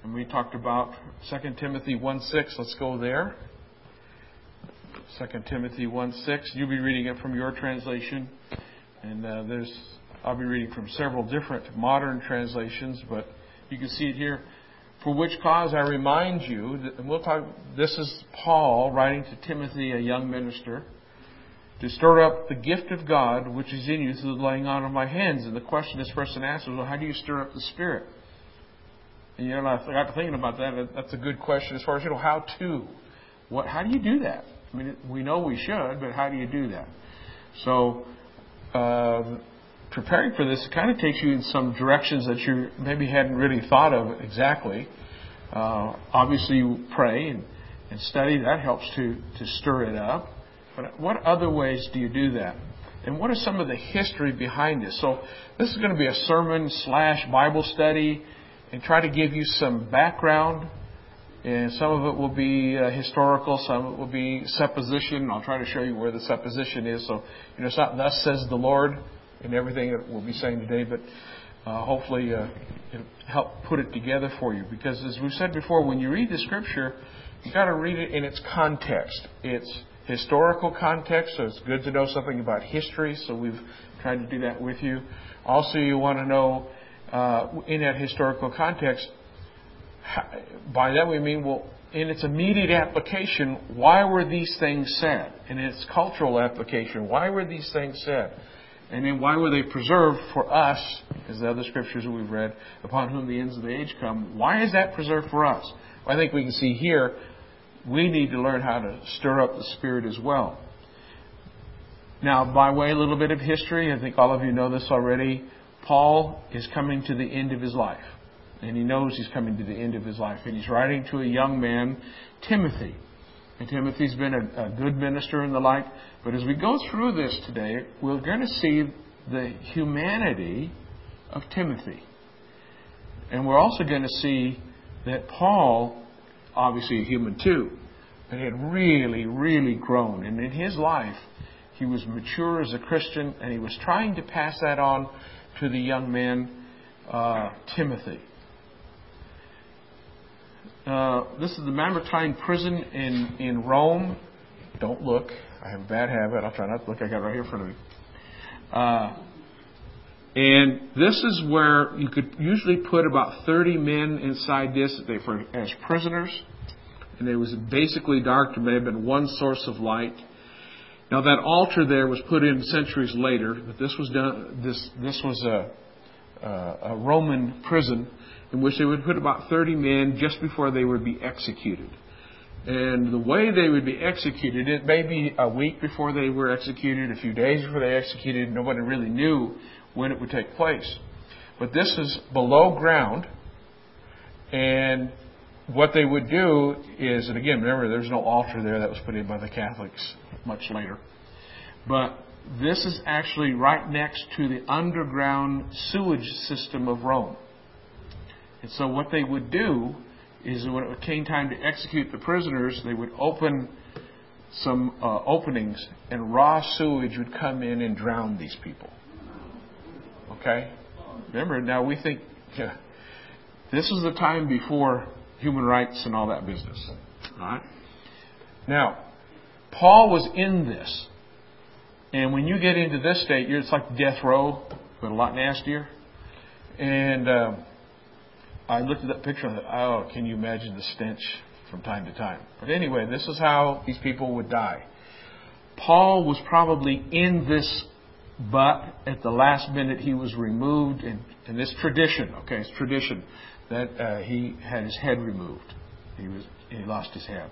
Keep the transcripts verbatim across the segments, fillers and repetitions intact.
And we talked about Second Timothy one six. Let's go there. Second Timothy one six. You'll be reading it from your translation. And uh, there's, I'll be reading from several different modern translations, but you can see it here. For which cause I remind you, that, and we'll talk, this is Paul writing to Timothy, a young minister, to stir up the gift of God which is in you through the laying on of my hands. And the question this person asks is, well, how do you stir up the Spirit? And you know, I got to thinking about that. That's a good question as far as, you know, how to. What? How do you do that? I mean, we know we should, but how do you do that? So, uh, preparing for this kind of takes you in some directions that you maybe hadn't really thought of exactly. Uh, obviously, you pray and, and study. That helps to, to stir it up. But what other ways do you do that? And what is some of the history behind this? So this is going to be a sermon slash Bible study and try to give you some background. And some of it will be uh, historical. Some of it will be supposition. I'll try to show you where the supposition is. So, you know, it's not thus says the Lord in everything that we'll be saying today, but uh, hopefully uh, it'll help put it together for you. Because as we've said before, when you read the Scripture, you've got to read it in its context. It's historical context, so it's good to know something about history, so we've tried to do that with you. Also, you want to know, uh, in that historical context, how, by that we mean, well, in its immediate application, why were these things said? In its cultural application, why were these things said? And then why were they preserved for us, as the other scriptures that we've read, upon whom the ends of the age come? Why is that preserved for us? Well, I think we can see here, we need to learn how to stir up the Spirit as well. Now, by way of a little bit of history, I think all of you know this already, Paul is coming to the end of his life. And he knows he's coming to the end of his life. And he's writing to a young man, Timothy. And Timothy's been a, a good minister and the like. But as we go through this today, we're going to see the humanity of Timothy. And we're also going to see that Paul, obviously a human too, but had really, really grown. And in his life, he was mature as a Christian, and he was trying to pass that on to the young man, uh, Timothy. Uh, this is the Mamertine prison in, in Rome. Don't look. I have a bad habit. I'll try not to look. I got it right here in front of me. Uh, and this is where you could usually put about thirty men inside this they were as prisoners. And it was basically dark. There may have been one source of light. Now that altar there was put in centuries later, but this was done. This this was a, a, a Roman prison in which they would put about thirty men just before they would be executed. And the way they would be executed, it may be a week before they were executed, a few days before they were executed. Nobody really knew when it would take place. But this is below ground, and what they would do is, and again, remember, there's no altar there. That was put in by the Catholics much later. But this is actually right next to the underground sewage system of Rome. And so what they would do is when it came time to execute the prisoners, they would open some uh, openings, and raw sewage would come in and drown these people. Okay? Remember, now we think, yeah, this is the time before human rights and all that business. All right? Now, Paul was in this. And when you get into this state, it's like death row, but a lot nastier. And uh, I looked at that picture and thought, oh, can you imagine the stench from time to time? But anyway, this is how these people would die. Paul was probably in this, but at the last minute he was removed. And, and this tradition, okay, it's tradition, that uh, he had his head removed. He was he lost his head.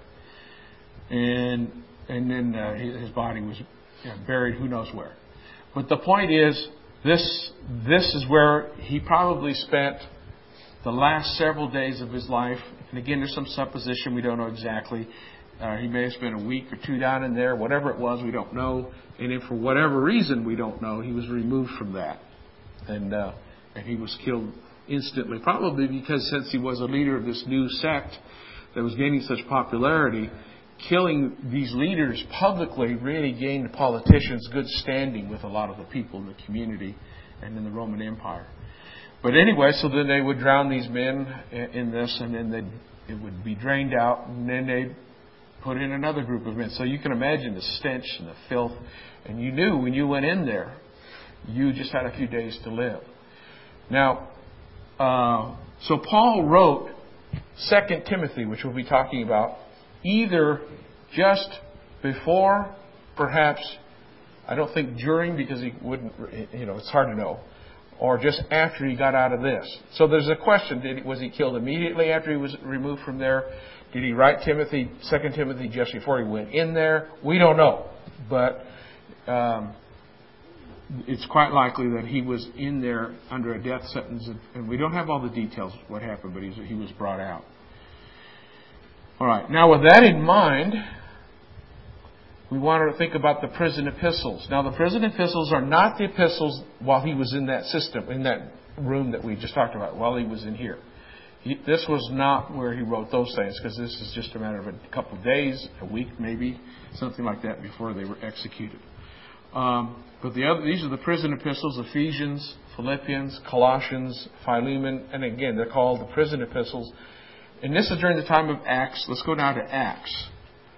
And and then uh, his body was you know, buried who knows where. But the point is, this this is where he probably spent the last several days of his life. And again, there's some supposition, we don't know exactly. Uh, he may have spent a week or two down in there, whatever it was, we don't know. And if for whatever reason we don't know, he was removed from that. And uh, and he was killed instantly, probably because since he was a leader of this new sect that was gaining such popularity, killing these leaders publicly really gained politicians good standing with a lot of the people in the community and in the Roman Empire. But anyway, so then they would drown these men in this, and then they'd, it would be drained out, and then they'd put in another group of men. So you can imagine the stench and the filth. And you knew when you went in there, you just had a few days to live. Now, uh, so Paul wrote Second Timothy, which we'll be talking about, either just before, perhaps, I don't think during, because he wouldn't, you know, it's hard to know, or just after he got out of this. So there's a question, did, was he killed immediately after he was removed from there? Did he write Timothy, Second Timothy just before he went in there? We don't know. But um, it's quite likely that he was in there under a death sentence. And we don't have all the details of what happened, but he was brought out. All right. Now, with that in mind, we want to think about the prison epistles. Now, the prison epistles are not the epistles while he was in that system, in that room that we just talked about, while he was in here. He, this was not where he wrote those things, because this is just a matter of a couple of days, a week maybe, something like that, before they were executed. Um, but the other, these are the prison epistles: Ephesians, Philippians, Colossians, Philemon, and again, they're called the prison epistles. And this is during the time of Acts. Let's go now to Acts.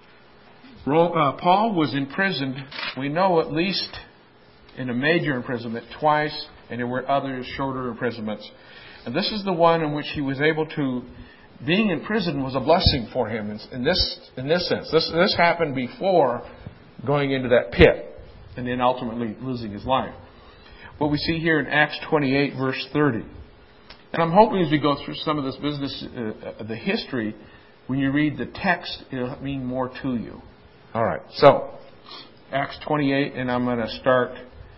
Uh, Paul was imprisoned, we know, at least in a major imprisonment twice, and there were other shorter imprisonments. And this is the one in which he was able to, being in prison was a blessing for him in, in this in this sense. This this happened before going into that pit and then ultimately losing his life. What we see here in Acts twenty-eight, verse thirty. And I'm hoping as we go through some of this business, uh, the history, when you read the text, it'll mean more to you. All right, so Acts twenty-eight, and I'm going to start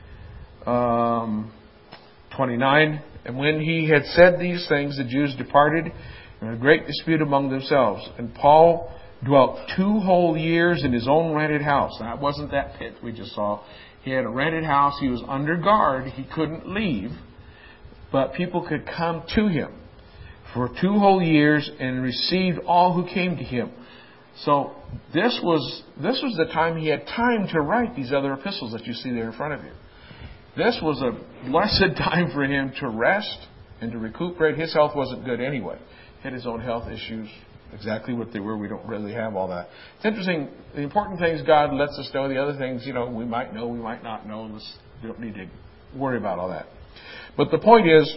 um, twenty-nine. And when he had said these things, the Jews departed in a great dispute among themselves. And Paul dwelt two whole years in his own rented house. That wasn't that pit we just saw. He had a rented house. He was under guard. He couldn't leave, but people could come to him for two whole years and received all who came to him. So this was this was the time he had time to write these other epistles that you see there in front of you. This was a blessed time for him to rest and to recuperate. His health wasn't good anyway. He had his own health issues, exactly what they were. We don't really have all that. It's interesting. The important things God lets us know. The other things, you know, we might know, we might not know. We don't need to worry about all that. But the point is,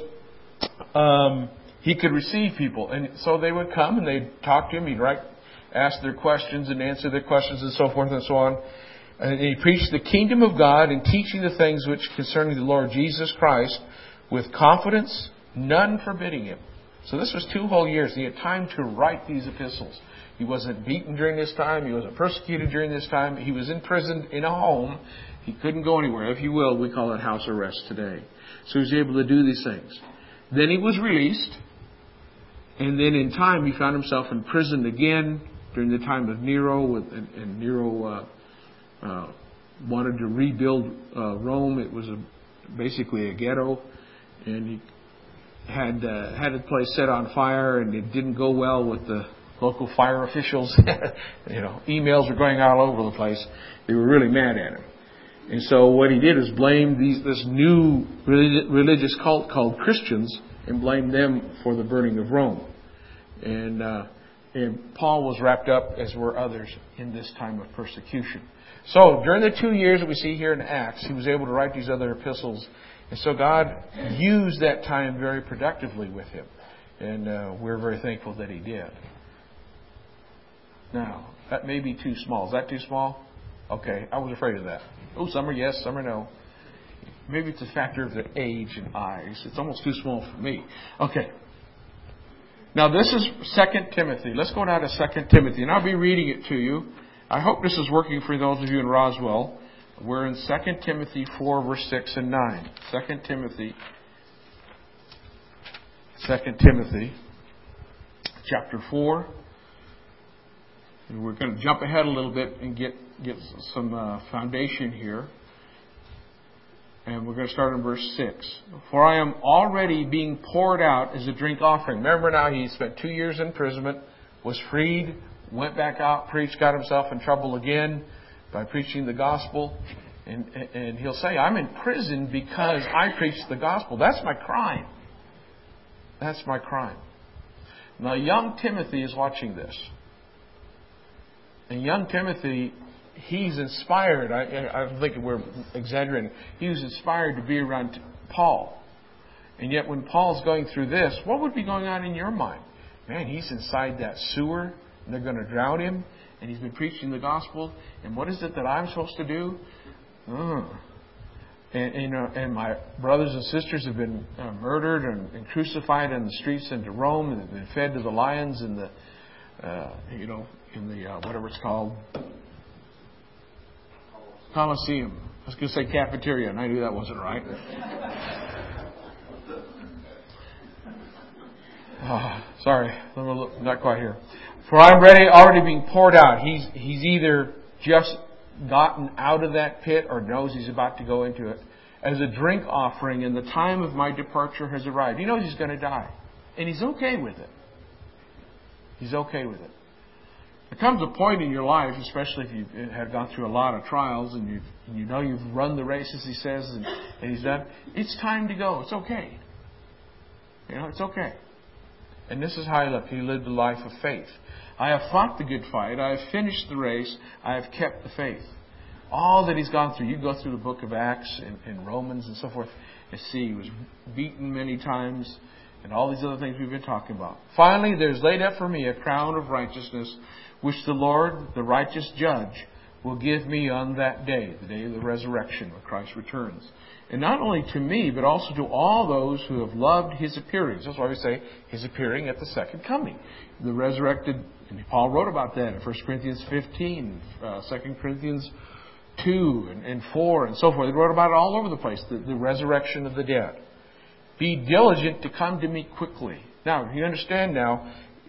um, he could receive people. And so they would come and they'd talk to him. He'd write, ask their questions and answer their questions and so forth and so on. And he preached the kingdom of God and teaching the things which concerning the Lord Jesus Christ with confidence, none forbidding him. So this was two whole years. He had time to write these epistles. He wasn't beaten during this time. He wasn't persecuted during this time. He was imprisoned in a home. He couldn't go anywhere. If you will, we call it house arrest today. So he was able to do these things. Then he was released. And then in time he found himself imprisoned again during the time of Nero. With, and, and Nero... Uh, Uh, wanted to rebuild uh, Rome. It was a, basically a ghetto, and he had uh, had the place set on fire, and it didn't go well with the local fire officials. You know, emails were going all over the place. They were really mad at him, and so what he did is blame these this new religious cult called Christians, and blamed them for the burning of Rome. And uh, and Paul was wrapped up, as were others, in this time of persecution. So during the two years that we see here in Acts, he was able to write these other epistles. And so God used that time very productively with him. And uh, we're very thankful that he did. Now, that may be too small. Is that too small? Okay, I was afraid of that. Oh, some are yes, some are no. Maybe it's a factor of their age and eyes. It's almost too small for me. Okay. Now this is Second Timothy. Let's go now to Second Timothy. And I'll be reading it to you. I hope this is working for those of you in Roswell. We're in Second Timothy four, verse six and nine. Second Timothy, Second Timothy, chapter four. And we're going to jump ahead a little bit and get get some uh, foundation here. And we're going to start in verse six. For I am already being poured out as a drink offering. Remember now, he spent two years in imprisonment, was freed, went back out, preached, got himself in trouble again by preaching the gospel. And, and he'll say, I'm in prison because I preached the gospel. That's my crime. That's my crime. Now, young Timothy is watching this. And young Timothy, he's inspired. I, I think we're exaggerating. He was inspired to be around Paul. And yet when Paul's going through this, what would be going on in your mind? Man, he's inside that sewer, and they're going to drown him, and he's been preaching the gospel, and what is it that I'm supposed to do? Uh. And, you know, and my brothers and sisters have been uh, murdered and, and crucified in the streets into Rome, and have been fed to the lions in the, uh, you know, in the, uh, whatever it's called, Colosseum. I was going to say cafeteria, and I knew that wasn't right. Oh, sorry, not quite here. For I'm ready, already being poured out. He's he's either just gotten out of that pit or knows he's about to go into it as a drink offering, and the time of my departure has arrived. He knows he's going to die, and he's okay with it. He's okay with it. There comes a point in your life, especially if you have gone through a lot of trials and, you've, and you know you've run the race, as he says, and, and he's done. It's time to go. It's okay. You know, it's okay. And this is how he lived. He lived a life of faith. I have fought the good fight. I have finished the race. I have kept the faith. All that he's gone through. You go through the book of Acts and, and Romans and so forth and see he was beaten many times and all these other things we've been talking about. Finally, there's laid up for me a crown of righteousness, which the Lord, the righteous judge, will give me on that day, the day of the resurrection, when Christ returns. And not only to me, but also to all those who have loved His appearing. That's why we say His appearing at the second coming. The resurrected, and Paul wrote about that in First Corinthians fifteen, uh, Second Corinthians two and, and four and so forth. He wrote about it all over the place, the, the resurrection of the dead. Be diligent to come to me quickly. Now, you understand now,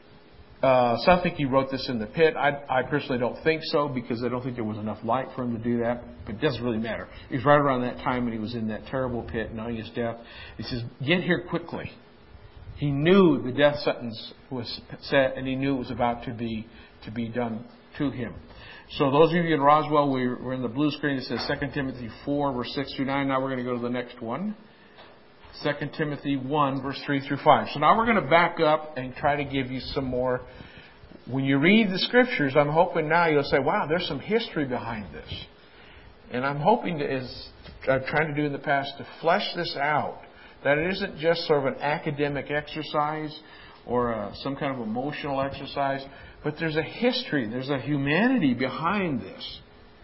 Uh, some think he wrote this in the pit. I, I personally don't think so, because I don't think there was enough light for him to do that. But it doesn't really matter. It was right around that time when he was in that terrible pit, knowing his death. He says, get here quickly. He knew the death sentence was set, and he knew it was about to be to be done to him. So those of you in Roswell, we're, we're in the blue screen. It says Second Timothy four, verse six through nine. Now we're going to go to the next one. Second Timothy one, verse three through five. So now we're going to back up and try to give you some more. When you read the Scriptures, I'm hoping now you'll say, wow, there's some history behind this. And I'm hoping, to, as I've tried to do in the past, to flesh this out. That it isn't just sort of an academic exercise or a, some kind of emotional exercise, but there's a history, there's a humanity behind this.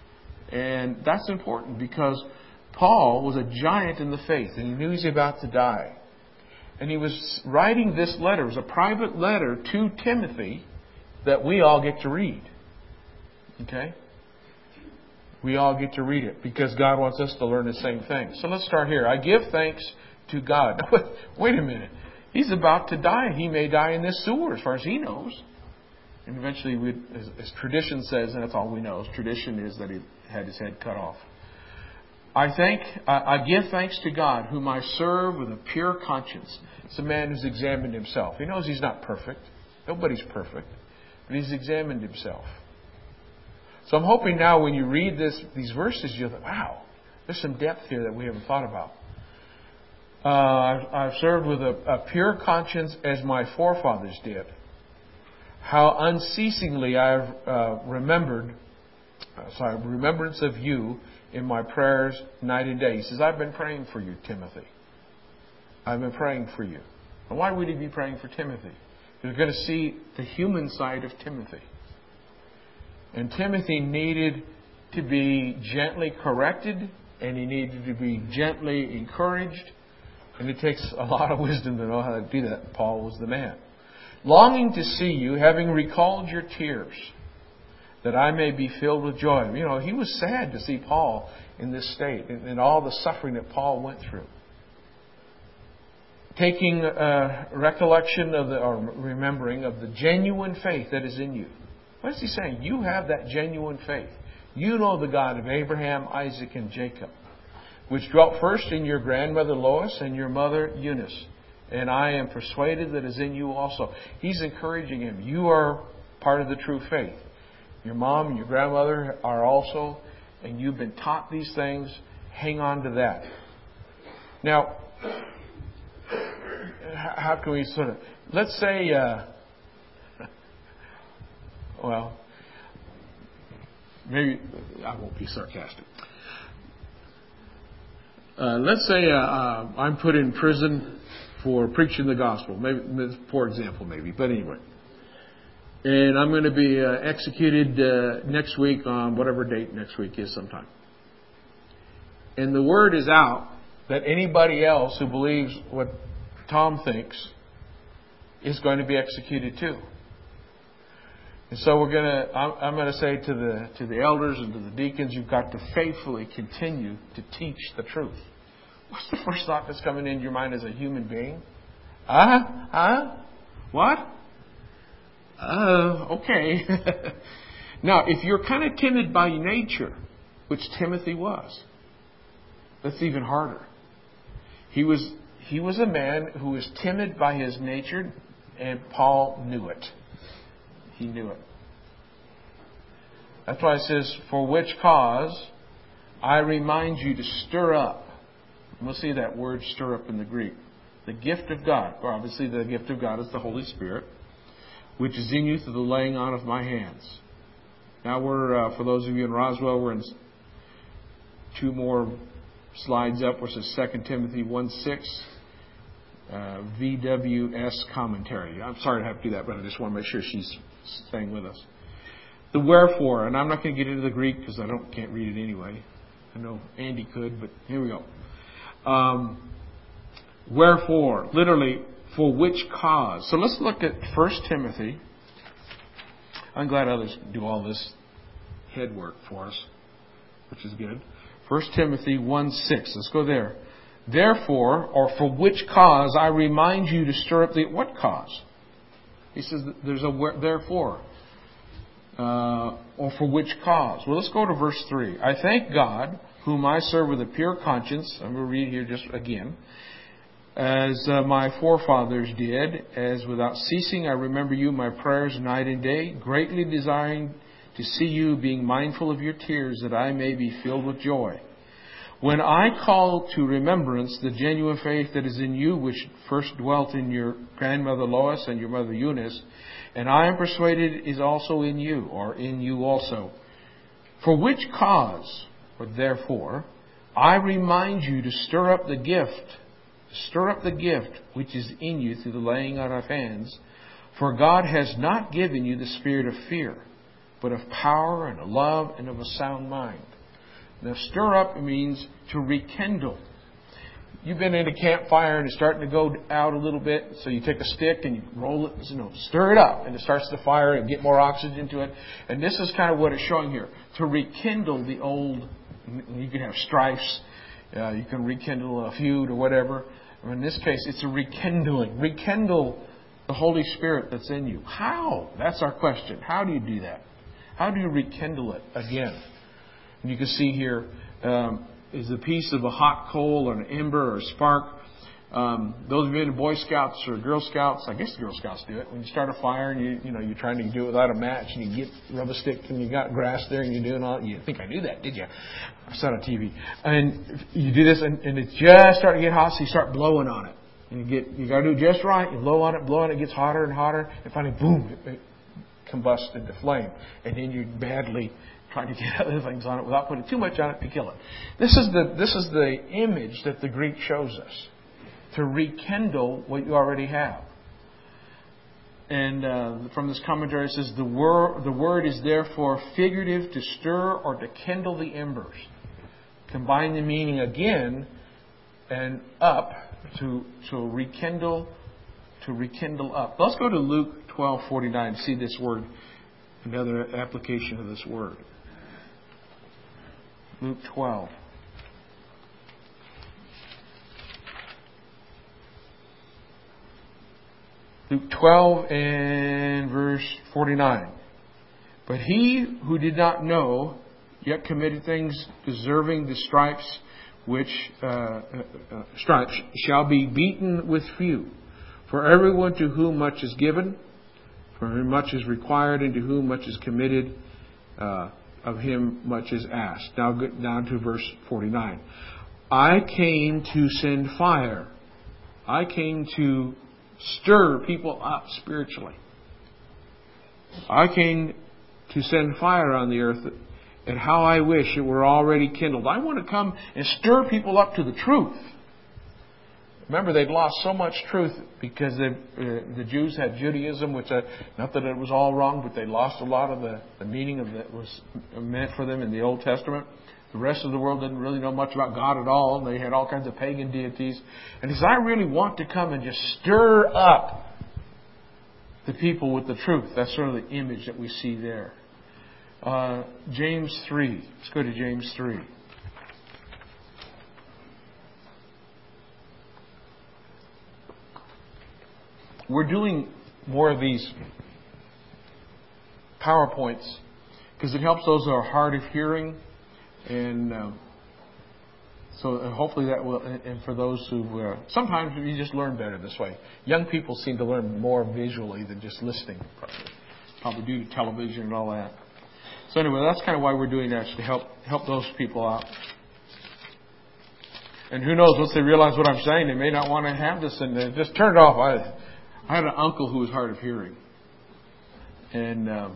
And that's important, because Paul was a giant in the faith, and he knew he was about to die. And he was writing this letter. It was a private letter to Timothy that we all get to read. Okay? We all get to read it, because God wants us to learn the same thing. So let's start here. I give thanks to God. Wait a minute. He's about to die. He may die in this sewer, as far as he knows. And eventually, we'd, as, as tradition says, and that's all we know, tradition is that he had his head cut off. I thank, I give thanks to God, whom I serve with a pure conscience. It's a man who's examined himself. He knows he's not perfect. Nobody's perfect. But he's examined himself. So I'm hoping now when you read this, these verses, you'll think, wow, there's some depth here that we haven't thought about. Uh, I've, I've served with a, a pure conscience as my forefathers did. How unceasingly I've uh, remembered, uh, sorry, remembrance of you in my prayers night and day. He says, I've been praying for you, Timothy. I've been praying for you. And why would he be praying for Timothy? You're going to see the human side of Timothy. And Timothy needed to be gently corrected, and he needed to be gently encouraged. And it takes a lot of wisdom to know how to do that. Paul was the man. Longing to see you, having recalled your tears, that I may be filled with joy. You know, he was sad to see Paul in this state and, and all the suffering that Paul went through. Taking uh, recollection of the, or remembering of the genuine faith that is in you. What is he saying? You have that genuine faith. You know the God of Abraham, Isaac, and Jacob, which dwelt first in your grandmother Lois and your mother Eunice. And I am persuaded that is in you also. He's encouraging him. You are part of the true faith. Your mom and your grandmother are also, and you've been taught these things. Hang on to that. Now, how can we sort of, let's say, uh, well, maybe I won't be sarcastic. Uh, let's say uh, uh, I'm put in prison for preaching the gospel, maybe, for example, maybe, but anyway. And I'm going to be uh, executed uh, next week on whatever date next week is sometime. And the word is out that anybody else who believes what Tom thinks is going to be executed too. And so we're going to, I'm, I'm going to say to the to the elders and to the deacons, you've got to faithfully continue to teach the truth. What's the first thought that's coming into your mind as a human being? Huh? Huh? What? Uh, okay. Now, if you're kind of timid by nature, which Timothy was, that's even harder. He was he was a man who was timid by his nature, and Paul knew it. He knew it. That's why it says, for which cause I remind you to stir up. And we'll see that word stir up in the Greek. The gift of God. Well, obviously the gift of God is the Holy Spirit, which is in you through the laying on of my hands. Now we're, uh, for those of you in Roswell, we're in two more slides up, which is Second Timothy one six, uh, V W S commentary. I'm sorry to have to do that, but I just want to make sure she's staying with us. The wherefore, and I'm not going to get into the Greek because I don't can't read it anyway. I know Andy could, but here we go. Um, wherefore, literally, for which cause? So let's look at First Timothy. I'm glad others do all this head work for us, which is good. First Timothy one six. Let's go there. Therefore, or for which cause, I remind you to stir up the... What cause? He says there's a therefore. Uh, or for which cause? Well, let's go to verse three. I thank God, whom I serve with a pure conscience. I'm going to read here just again. As uh, my forefathers did, as without ceasing I remember you in my prayers night and day, greatly desiring to see you, being mindful of your tears, that I may be filled with joy. When I call to remembrance the genuine faith that is in you, which first dwelt in your grandmother Lois and your mother Eunice, and I am persuaded is also in you, or in you also. For which cause, or therefore, I remind you to stir up the gift, stir up the gift which is in you through the laying on of hands. For God has not given you the spirit of fear, but of power and of love and of a sound mind. Now, stir up means to rekindle. You've been in a campfire and it's starting to go out a little bit, so you take a stick and you roll it, you know, stir it up, and it starts to fire and get more oxygen to it. And this is kind of what it's showing here. To rekindle the old, you can have strifes, uh, you can rekindle a feud or whatever. In this case, it's a rekindling. Rekindle the Holy Spirit that's in you. How? That's our question. How do you do that? How do you rekindle it again? And you can see here um, is a piece of a hot coal or an ember or a spark. Um, those of you in Boy Scouts or Girl Scouts, I guess Girl Scouts do it. When you start a fire and you you know you're trying to do it without a match and you get rub a stick and you got grass there and you're doing all. You think I knew that, did you? I saw it on T V. And you do this and, and it's just starting to get hot, so you start blowing on it. And you get you got to do it just right. You blow on it, blow on it, it gets hotter and hotter, and finally, boom, it, it combusts into flame. And then you badly trying to get other things on it without putting too much on it to kill it. This is the this is the image that the Greek shows us. To rekindle what you already have. And uh, from this commentary it says, the word, the word is therefore figurative, to stir or to kindle the embers. Combine the meaning again and up to, to rekindle, to rekindle up. Let's go to Luke twelve forty-nine to see this word, another application of this word. Luke twelve. Luke twelve and verse forty-nine. But he who did not know yet committed things deserving the stripes which uh, uh, uh, stripes shall be beaten with few. For everyone to whom much is given, for whom much is required, and to whom much is committed, uh, of him much is asked. Now get down to verse forty-nine. I came to send fire. I came to Stir people up spiritually. I came to send fire on the earth, and how I wish it were already kindled. I want to come and stir people up to the truth. Remember, they'd lost so much truth because they, uh, the Jews had Judaism, which uh, not that it was all wrong, but they lost a lot of the, the meaning of that was meant for them in the Old Testament. The rest of the world didn't really know much about God at all. They had all kinds of pagan deities. And he says, I really want to come and just stir up the people with the truth. That's sort of the image that we see there. Uh, James three. Let's go to James three. We're doing more of these PowerPoints because it helps those who are hard of hearing, and uh, so hopefully that will. And for those who uh, sometimes you just learn better this way. Young people seem to learn more visually than just listening, probably due to television and all that. So anyway, that's kind of why we're doing that, to help help those people out. And who knows, once they realize what I'm saying, they may not want to have this, and they just turn it off. I, I had an uncle who was hard of hearing, and um,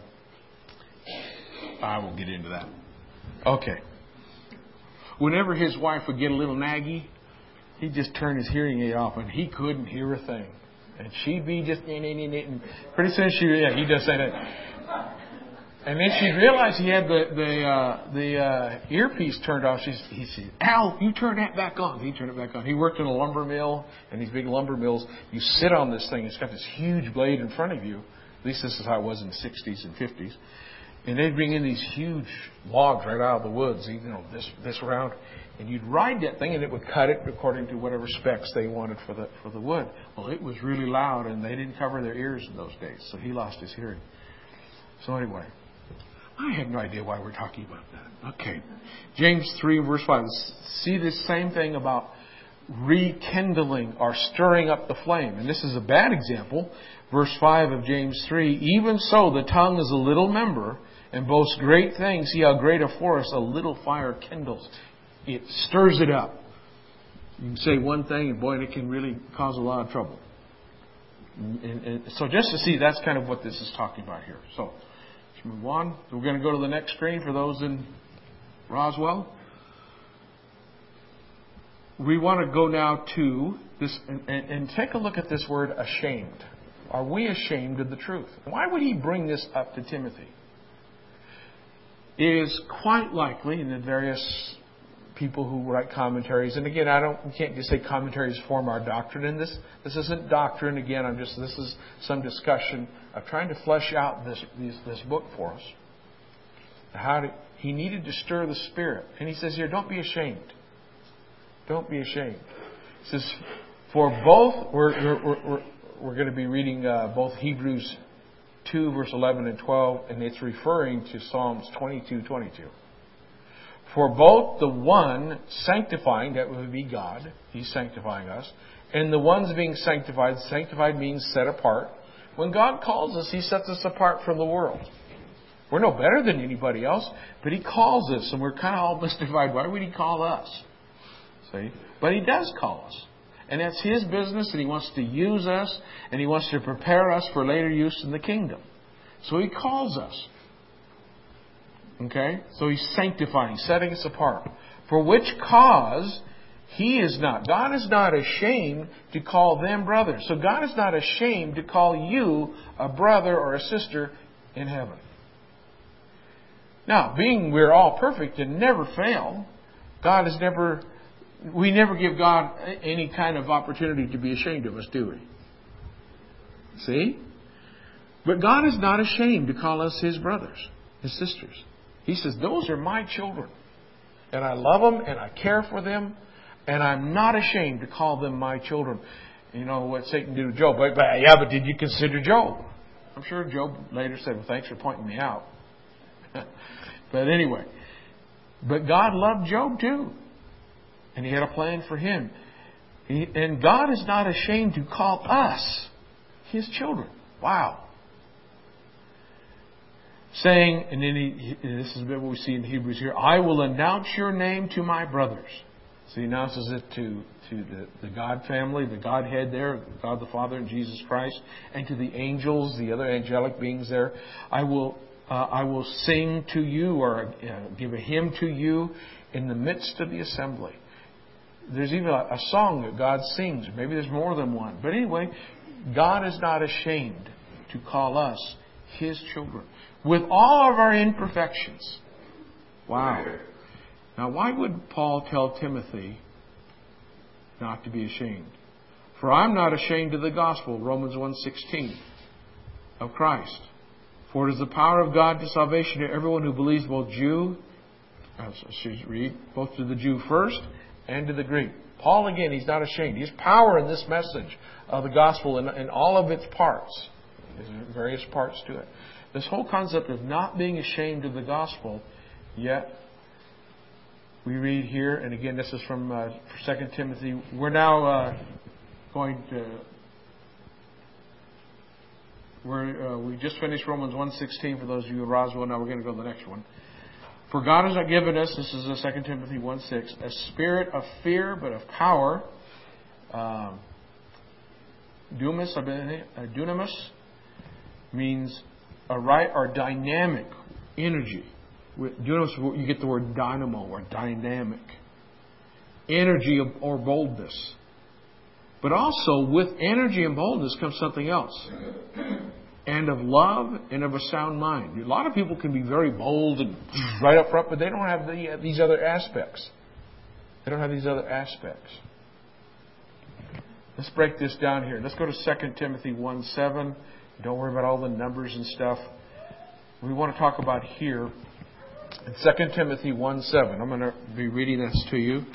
I won't get into that. Okay. Whenever his wife would get a little naggy, he'd just turn his hearing aid off, and he couldn't hear a thing. And she'd be just, and pretty soon she, yeah, he just said it. And then she realized he had the the uh, the uh, earpiece turned off. She's, he said, Al, you turn that back on. He turned it back on. He worked in a lumber mill, and these big lumber mills, you sit on this thing. It's got this huge blade in front of you. At least this is how it was in the sixties and fifties. And they'd bring in these huge logs right out of the woods, you know, this this round. And you'd ride that thing, and it would cut it according to whatever specs they wanted for the for the wood. Well, it was really loud, and they didn't cover their ears in those days, so he lost his hearing. So anyway, I have no idea why we're talking about that. Okay. James three, verse five. See this same thing about rekindling or stirring up the flame. And this is a bad example. Verse five of James three. Even so, the tongue is a little member and boasts great things. See how great a forest a little fire kindles. It stirs it up. You can say one thing, and boy, it can really cause a lot of trouble. And, and, and so just to see, that's kind of what this is talking about here. So, move on. We're going to go to the next screen for those in Roswell. We want to go now to this and, and, and take a look at this word ashamed. Are we ashamed of the truth? Why would he bring this up to Timothy? It is quite likely in the various people who write commentaries, and again, I don't, we can't just say commentaries form our doctrine in this. This isn't doctrine. Again, I'm just, this is some discussion of trying to flesh out this this, this book for us. How to, he needed to stir the spirit, and he says here, don't be ashamed. Don't be ashamed. He says, for both, we're we're we're, we're going to be reading uh, both Hebrews two, verse eleven and twelve, and it's referring to Psalms twenty-two, twenty-two. For both the one sanctifying, that would be God, He's sanctifying us, and the ones being sanctified, sanctified means set apart. When God calls us, He sets us apart from the world. We're no better than anybody else, but He calls us, and we're kind of all mystified. Why would He call us? See? But He does call us. And that's His business, and He wants to use us, and He wants to prepare us for later use in the kingdom. So He calls us. Okay? So He's sanctifying, setting us apart. For which cause He is not. God is not ashamed to call them brothers. So God is not ashamed to call you a brother or a sister in heaven. Now, being we're all perfect and never fail, God has never, we never give God any kind of opportunity to be ashamed of us, do we? See? But God is not ashamed to call us His brothers, His sisters. He says, those are my children. And I love them and I care for them. And I'm not ashamed to call them my children. You know what Satan did to Job? But, but, yeah, but did you consider Job? I'm sure Job later said, well, thanks for pointing me out. But anyway. But God loved Job too. And He had a plan for him. He, and God is not ashamed to call us His children. Wow. Saying, and then he, this is what we see in Hebrews here, I will announce your name to my brothers. So he announces it to, to the, the God family, the Godhead there, God the Father and Jesus Christ, and to the angels, the other angelic beings there. I will, uh, I will sing to you, or uh, give a hymn to you in the midst of the assembly. There's even a, a song that God sings. Maybe there's more than one. But anyway, God is not ashamed to call us His children, with all of our imperfections. Wow. Now, why would Paul tell Timothy not to be ashamed? For I'm not ashamed of the gospel, Romans one sixteen, of Christ. For it is the power of God to salvation to everyone who believes, both Jew, as I read, both to the Jew first and to the Greek. Paul, again, he's not ashamed. He has power in this message of the gospel in, in all of its parts. There's various parts to it. This whole concept of not being ashamed of the gospel, yet we read here, and again, this is from uh, Second Timothy. We're now uh, going to. We're, uh, we just finished Romans one sixteen for those of you at Roswell. Now we're going to go to the next one. For God has not given us, this is Second Timothy one six, a spirit of fear, but of power. Um, dunamis, dunamis means a right or dynamic energy. With dunamis, you get the word dynamo or dynamic. Energy or boldness. But also with energy and boldness comes something else. And of love and of a sound mind. A lot of people can be very bold and right up front, but they don't have the, uh, these other aspects. They don't have these other aspects. Let's break this down here. Let's go to Second Timothy one seven. Don't worry about all the numbers and stuff. We want to talk about here in Second Timothy one seven. I'm going to be reading this to you.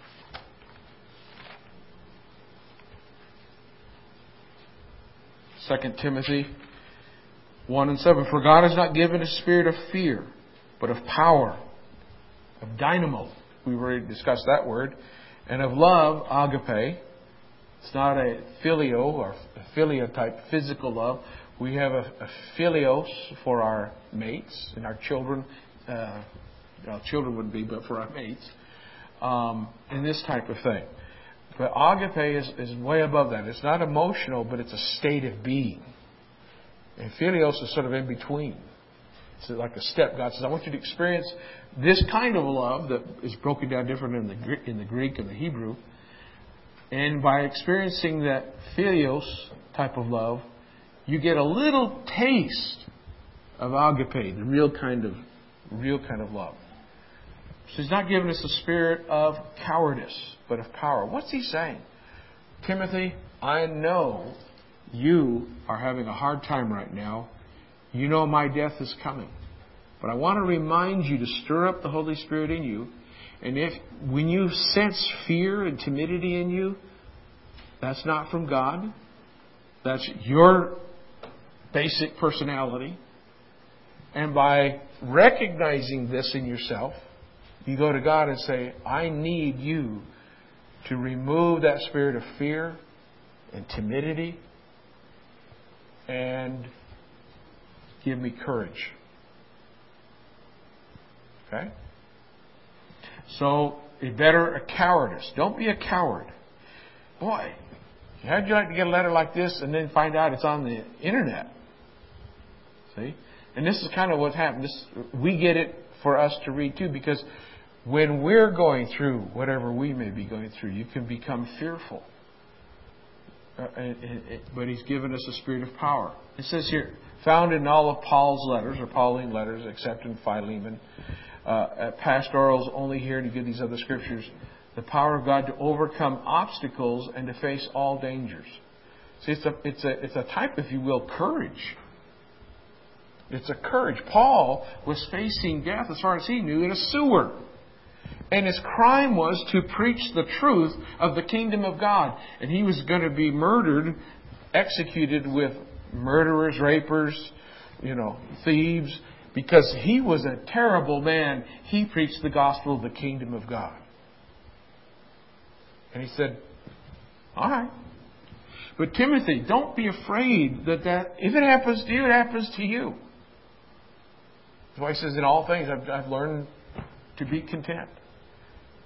Second Timothy one and seven. For God has not given a spirit of fear, but of power, of dynamo. We've already discussed that word. And of love, agape. It's not a filio or a philia type physical love. We have a, a philios for our mates and our children. Uh, well, children wouldn't be, but for our mates. Um, and this type of thing. But agape is, is way above that. It's not emotional, but it's a state of being. And philios is sort of in between. It's like a step. God says, I want you to experience this kind of love that is broken down different in the, in the Greek and the Hebrew. And by experiencing that philios type of love, you get a little taste of agape, the real kind of, real kind of love. So He's not giving us a spirit of cowardice, but of power. What's He saying? Timothy, I know you are having a hard time right now. You know my death is coming. But I want to remind you to stir up the Holy Spirit in you. And if when you sense fear and timidity in you, that's not from God. That's your basic personality. And by recognizing this in yourself, you go to God and say, I need you to remove that spirit of fear and timidity and give me courage. Okay? So, a better a cowardice. Don't be a coward. Boy, how'd you like to get a letter like this and then find out it's on the internet? See? And this is kind of what's happened. This, we get it for us to read too, because when we're going through whatever we may be going through, you can become fearful. Uh, and, and, and, but He's given us a spirit of power. It says here, found in all of Paul's letters, or Pauline letters, except in Philemon, uh, at pastorals only here to give these other scriptures, the power of God to overcome obstacles and to face all dangers. See, it's a, it's a, it's a type, if you will, courage. It's a courage. Paul was facing death, as far as he knew, in a sewer. And his crime was to preach the truth of the kingdom of God. And he was going to be murdered, executed with murderers, rapers, you know, thieves. Because he was a terrible man. He preached the gospel of the kingdom of God. And he said, all right. But Timothy, don't be afraid that, that if it happens to you, it happens to you. That's why he says, in all things, I've, I've learned to be content.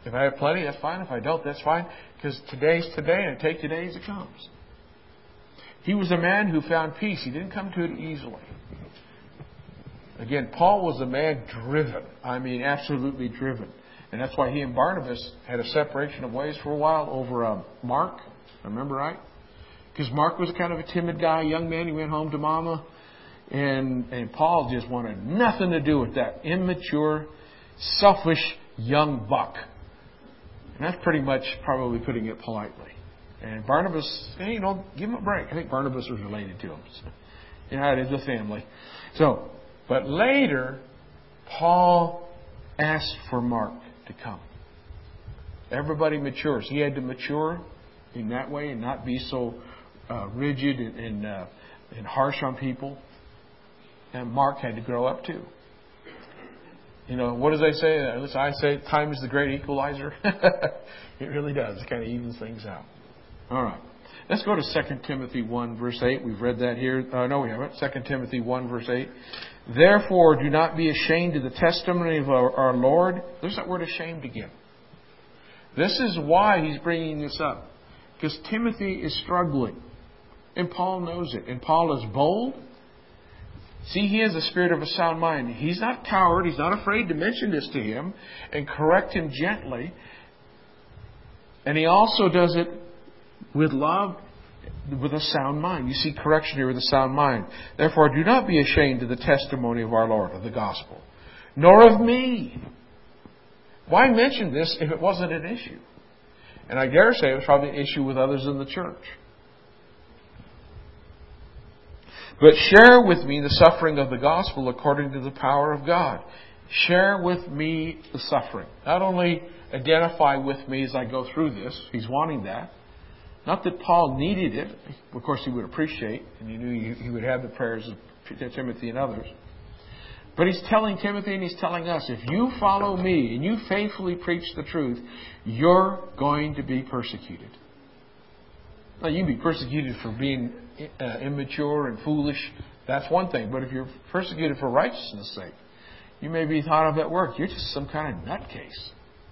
If I have plenty, that's fine. If I don't, that's fine. Because today's today, and I take today as it comes. He was a man who found peace. He didn't come to it easily. Again, Paul was a man driven. I mean, absolutely driven. And that's why he and Barnabas had a separation of ways for a while over uh, Mark. Remember, right? Because Mark was kind of a timid guy, young man. He went home to mama. And, and Paul just wanted nothing to do with that immature, selfish young buck. And that's pretty much probably putting it politely. And Barnabas, hey, you know, give him a break. I think Barnabas was related to him. So, you know, it is a family. So, but later, Paul asked for Mark to come. Everybody matures. He had to mature in that way and not be so uh, rigid and, and, uh, and harsh on people. And Mark had to grow up too. You know, what does they say? Listen, I say time is the great equalizer. It really does. It kind of evens things out. All right. Let's go to Second Timothy one, verse eight. We've read that here. Uh, no, we haven't. Second Timothy one, verse eight. Therefore, do not be ashamed of the testimony of our, our Lord. There's that word ashamed again. This is why he's bringing this up. Because Timothy is struggling. And Paul knows it. And Paul is bold. See, he has the spirit of a sound mind. He's not coward. He's not afraid to mention this to him and correct him gently. And he also does it with love, with a sound mind. You see correction here with a sound mind. Therefore, do not be ashamed of the testimony of our Lord, of the gospel, nor of me. Why mention this if it wasn't an issue? And I dare say it was probably an issue with others in the church. But share with me the suffering of the gospel according to the power of God. Share with me the suffering. Not only identify with me as I go through this. He's wanting that. Not that Paul needed it. Of course, he would appreciate, and he knew he would have the prayers of Timothy and others. But he's telling Timothy and he's telling us, if you follow me and you faithfully preach the truth, you're going to be persecuted. Now, you can be persecuted for being uh, immature and foolish. That's one thing. But if you're persecuted for righteousness' sake, you may be thought of at work, you're just some kind of nutcase.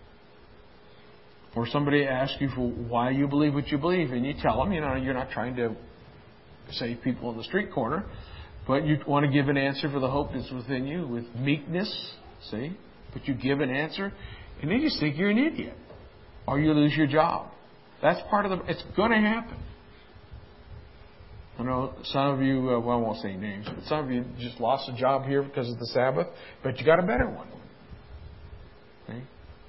Or somebody asks you for why you believe what you believe, and you tell them, you know, you're not trying to save people in the street corner, but you want to give an answer for the hope that's within you with meekness, see? But you give an answer, and they just think you're an idiot. Or you lose your job. That's part of the... It's going to happen. I know some of you, uh, well, I won't say names, but some of you just lost a job here because of the Sabbath, but you got a better one. Okay?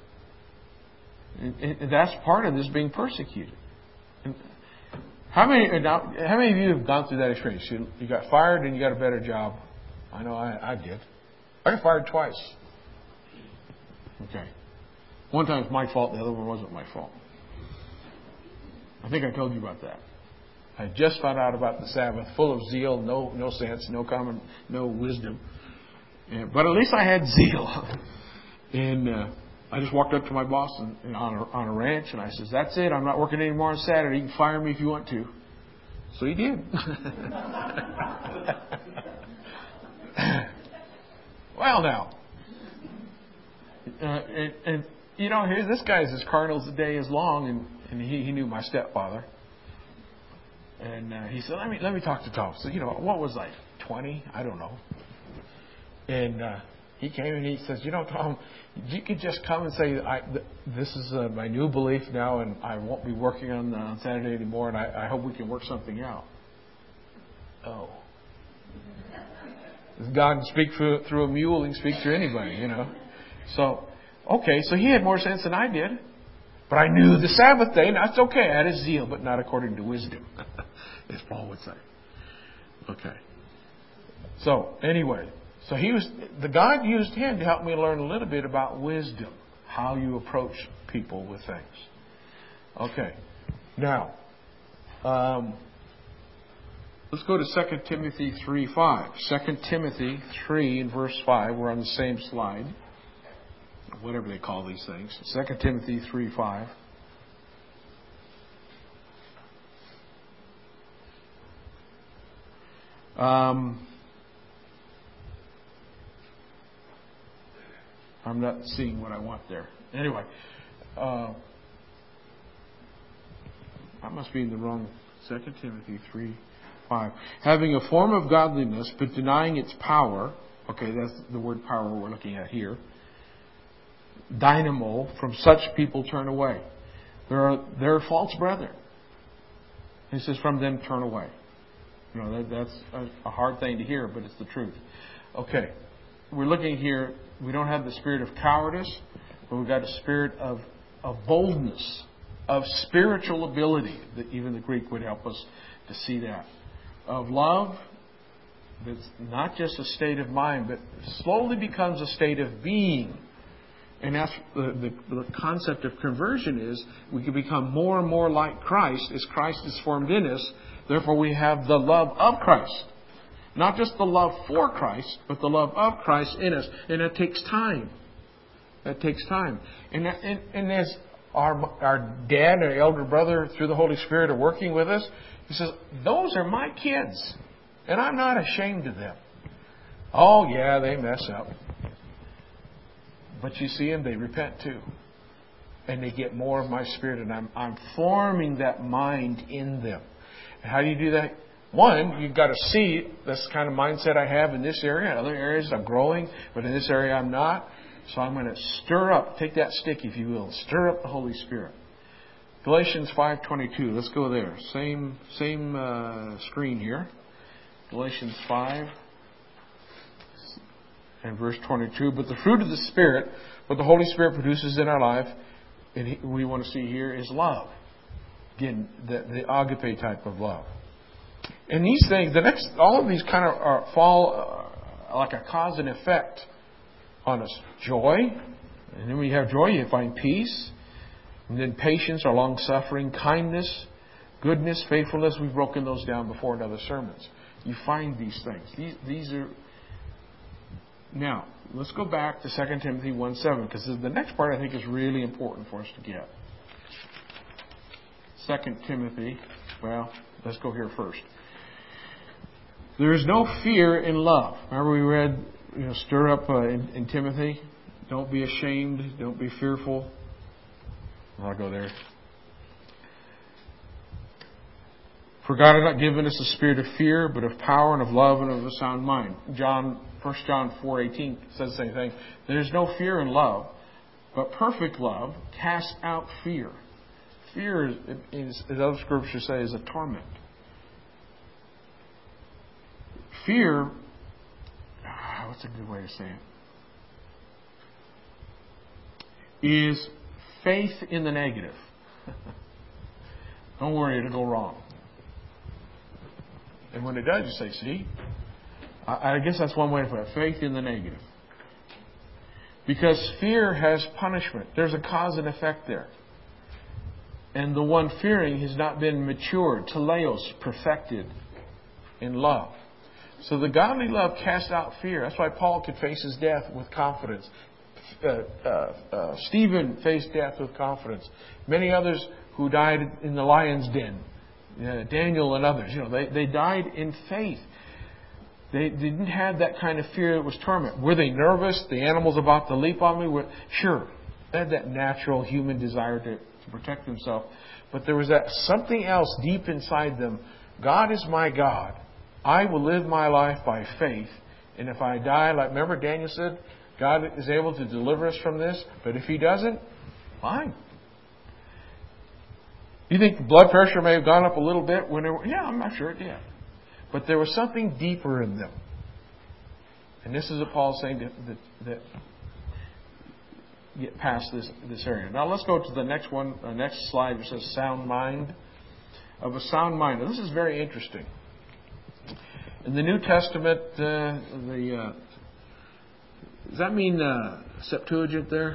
And, and that's part of this being persecuted. And how many now, how many of you have gone through that experience? You, you got fired and you got a better job. I know I, I did. I got fired twice. Okay. One time was my fault, the other one wasn't my fault. I think I told you about that. I just found out about the Sabbath, full of zeal, no no sense, no common, no wisdom. And, but at least I had zeal. And uh, I just walked up to my boss and, and on, a, on a ranch, and I says, "That's it. I'm not working anymore on Saturday. You can fire me if you want to." So he did. Well, now, uh, and, and you know, here this guy is as carnal as the day is long, and, and he, he knew my stepfather. And uh, he said, let me let me talk to Tom. So, you know, what was I, twenty? I don't know. And uh, he came and he says, you know, Tom, you could just come and say, I, th- this is uh, my new belief now, and I won't be working on, uh, on Saturday anymore, and I, I hope we can work something out. Oh. God can speak through, through a mule, he can speak through anybody, you know. So, okay, so he had more sense than I did. But I knew the Sabbath day, and that's okay. I had a zeal, but not according to wisdom, as Paul would say. Okay. So, anyway, so he was, the God used him to help me learn a little bit about wisdom, how you approach people with things. Okay. Now, um, let's go to Second Timothy three five. Second Timothy three and verse five. We're on the same slide. Whatever they call these things. Second Timothy three five. Um, I'm not seeing what I want there. Anyway, uh, that must be in the wrong, Second Timothy three, five. Having a form of godliness, but denying its power. Okay, that's the word power we're looking at here. Dynamo, from such people turn away. There are, there are false brethren. He says, from them turn away. You know, that, that's a, a hard thing to hear, but it's the truth. Okay, we're looking here, we don't have the spirit of cowardice, but we've got a spirit of, of boldness, of spiritual ability. That even the Greek would help us to see that. Of love, that's not just a state of mind, but slowly becomes a state of being. And that's the, the, the concept of conversion is we can become more and more like Christ as Christ is formed in us. Therefore, we have the love of Christ. Not just the love for Christ, but the love of Christ in us. And it takes time. That takes time. And, and, and as our, our dad and our elder brother through the Holy Spirit are working with us, he says, those are my kids. And I'm not ashamed of them. Oh, yeah, they mess up. But you see them, they repent too. And they get more of my spirit, and I'm, I'm forming that mind in them. And how do you do that? One, you've got to see this kind of mindset I have in this area. In other areas I'm growing, but in this area I'm not. So I'm going to stir up, take that stick if you will, stir up the Holy Spirit. Galatians five twenty-two, let's go there. Same, same uh, screen here. Galatians five. And verse twenty-two, but the fruit of the Spirit, what the Holy Spirit produces in our life, and we want to see here is love. Again, the, the agape type of love. And these things, the next, all of these kind of are, fall uh, like a cause and effect on us. Joy, and then when you have joy, you find peace, and then patience or long suffering, kindness, goodness, faithfulness. We've broken those down before in other sermons. You find these things. These, these are. Now, let's go back to Second Timothy one seven, because the next part I think is really important for us to get. Second Timothy, well, let's go here first. There is no fear in love. Remember we read, you know, stir up uh, in, in Timothy. Don't be ashamed. Don't be fearful. I'll go there. For God has not given us a spirit of fear, but of power and of love and of a sound mind. John, First John four eighteen says the same thing. There's no fear in love, but perfect love casts out fear. Fear, is, is, as other scriptures say, is a torment. Fear, what's a good way to say it? Is faith in the negative. Don't worry, it'll go wrong. And when it does, you say, see? I, I guess that's one way to put it. Faith in the negative. Because fear has punishment. There's a cause and effect there. And the one fearing has not been matured, teleos, perfected in love. So the godly love casts out fear. That's why Paul could face his death with confidence. Uh, uh, uh, Stephen faced death with confidence. Many others who died in the lion's den. Uh, Daniel and others, you know, they, they died in faith. They, they didn't have that kind of fear that was torment. Were they nervous? The animal's about to leap on me? Were, sure. They had that natural human desire to, to protect themselves. But there was that something else deep inside them. God is my God. I will live my life by faith. And if I die, like remember Daniel said, God is able to deliver us from this. But if He doesn't, fine. You think blood pressure may have gone up a little bit when they were, yeah, I'm not sure it did. But there was something deeper in them. And this is what Paul's saying that, that, that get past this, this area. Now let's go to the next one, uh, next slide, which says sound mind. Of a sound mind. Now, this is very interesting. In the New Testament, uh, the uh, does that mean uh, Septuagint there?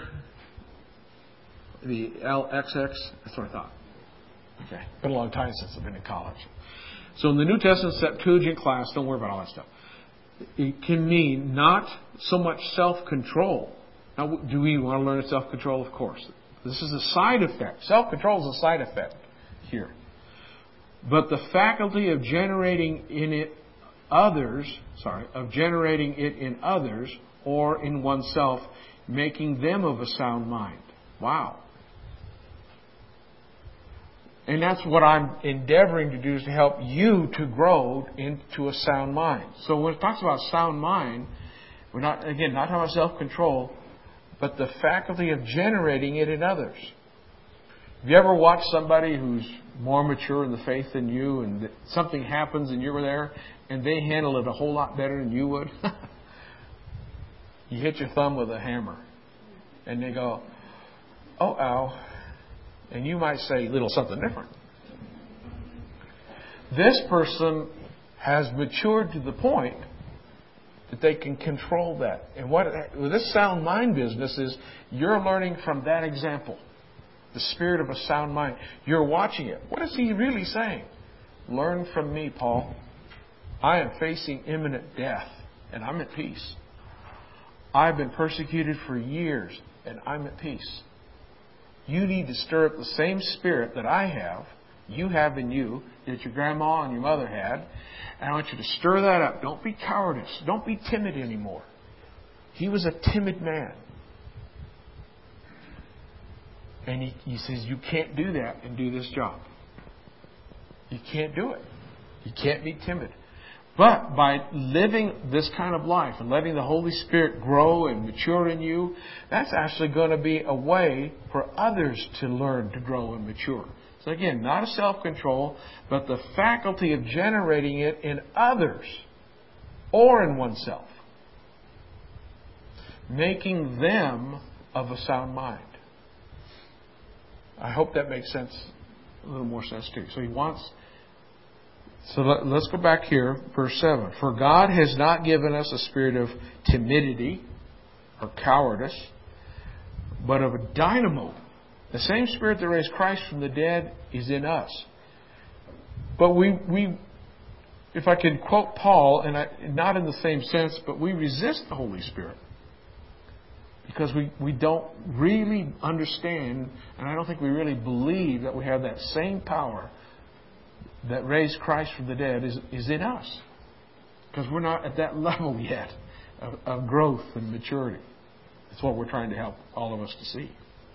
The L X X? That's what I thought. Okay. Been a long time since I've been in college. So in the New Testament Septuagint class, don't worry about all that stuff. It can mean not so much self-control. Now, do we want to learn self-control? Of course. This is a side effect. Self-control is a side effect here. But the faculty of generating in it others, sorry, of generating it in others or in oneself, making them of a sound mind. Wow. And that's what I'm endeavoring to do, is to help you to grow into a sound mind. So when it talks about sound mind, we're not, again, not talking about self-control, but the faculty of generating it in others. Have you ever watched somebody who's more mature in the faith than you, and something happens and you're there, and they handle it a whole lot better than you would? You hit your thumb with a hammer, and they go, oh, ow. And you might say a little something different. This person has matured to the point that they can control that. And what with this sound mind business is, you're learning from that example. The spirit of a sound mind. You're watching it. What is he really saying? Learn from me, Paul. I am facing imminent death, and I'm at peace. I've been persecuted for years, and I'm at peace. You need to stir up the same spirit that I have, you have in you, that your grandma and your mother had. And I want you to stir that up. Don't be cowardice. Don't be timid anymore. He was a timid man. And he, he says, you can't do that and do this job. You can't do it. You can't be timid. But by living this kind of life and letting the Holy Spirit grow and mature in you, that's actually going to be a way for others to learn to grow and mature. So again, not a self-control, but the faculty of generating it in others or in oneself. Making them of a sound mind. I hope that makes sense, a little more sense to you. So he wants... So let, let's go back here, verse seven. For God has not given us a spirit of timidity or cowardice, but of a dynamo. The same Spirit that raised Christ from the dead is in us. But we, we if I could quote Paul, and I, not in the same sense, but we resist the Holy Spirit. Because we, we don't really understand, and I don't think we really believe that we have that same power that raised Christ from the dead is, is in us. Because we're not at that level yet of, of growth and maturity. That's what we're trying to help all of us to see.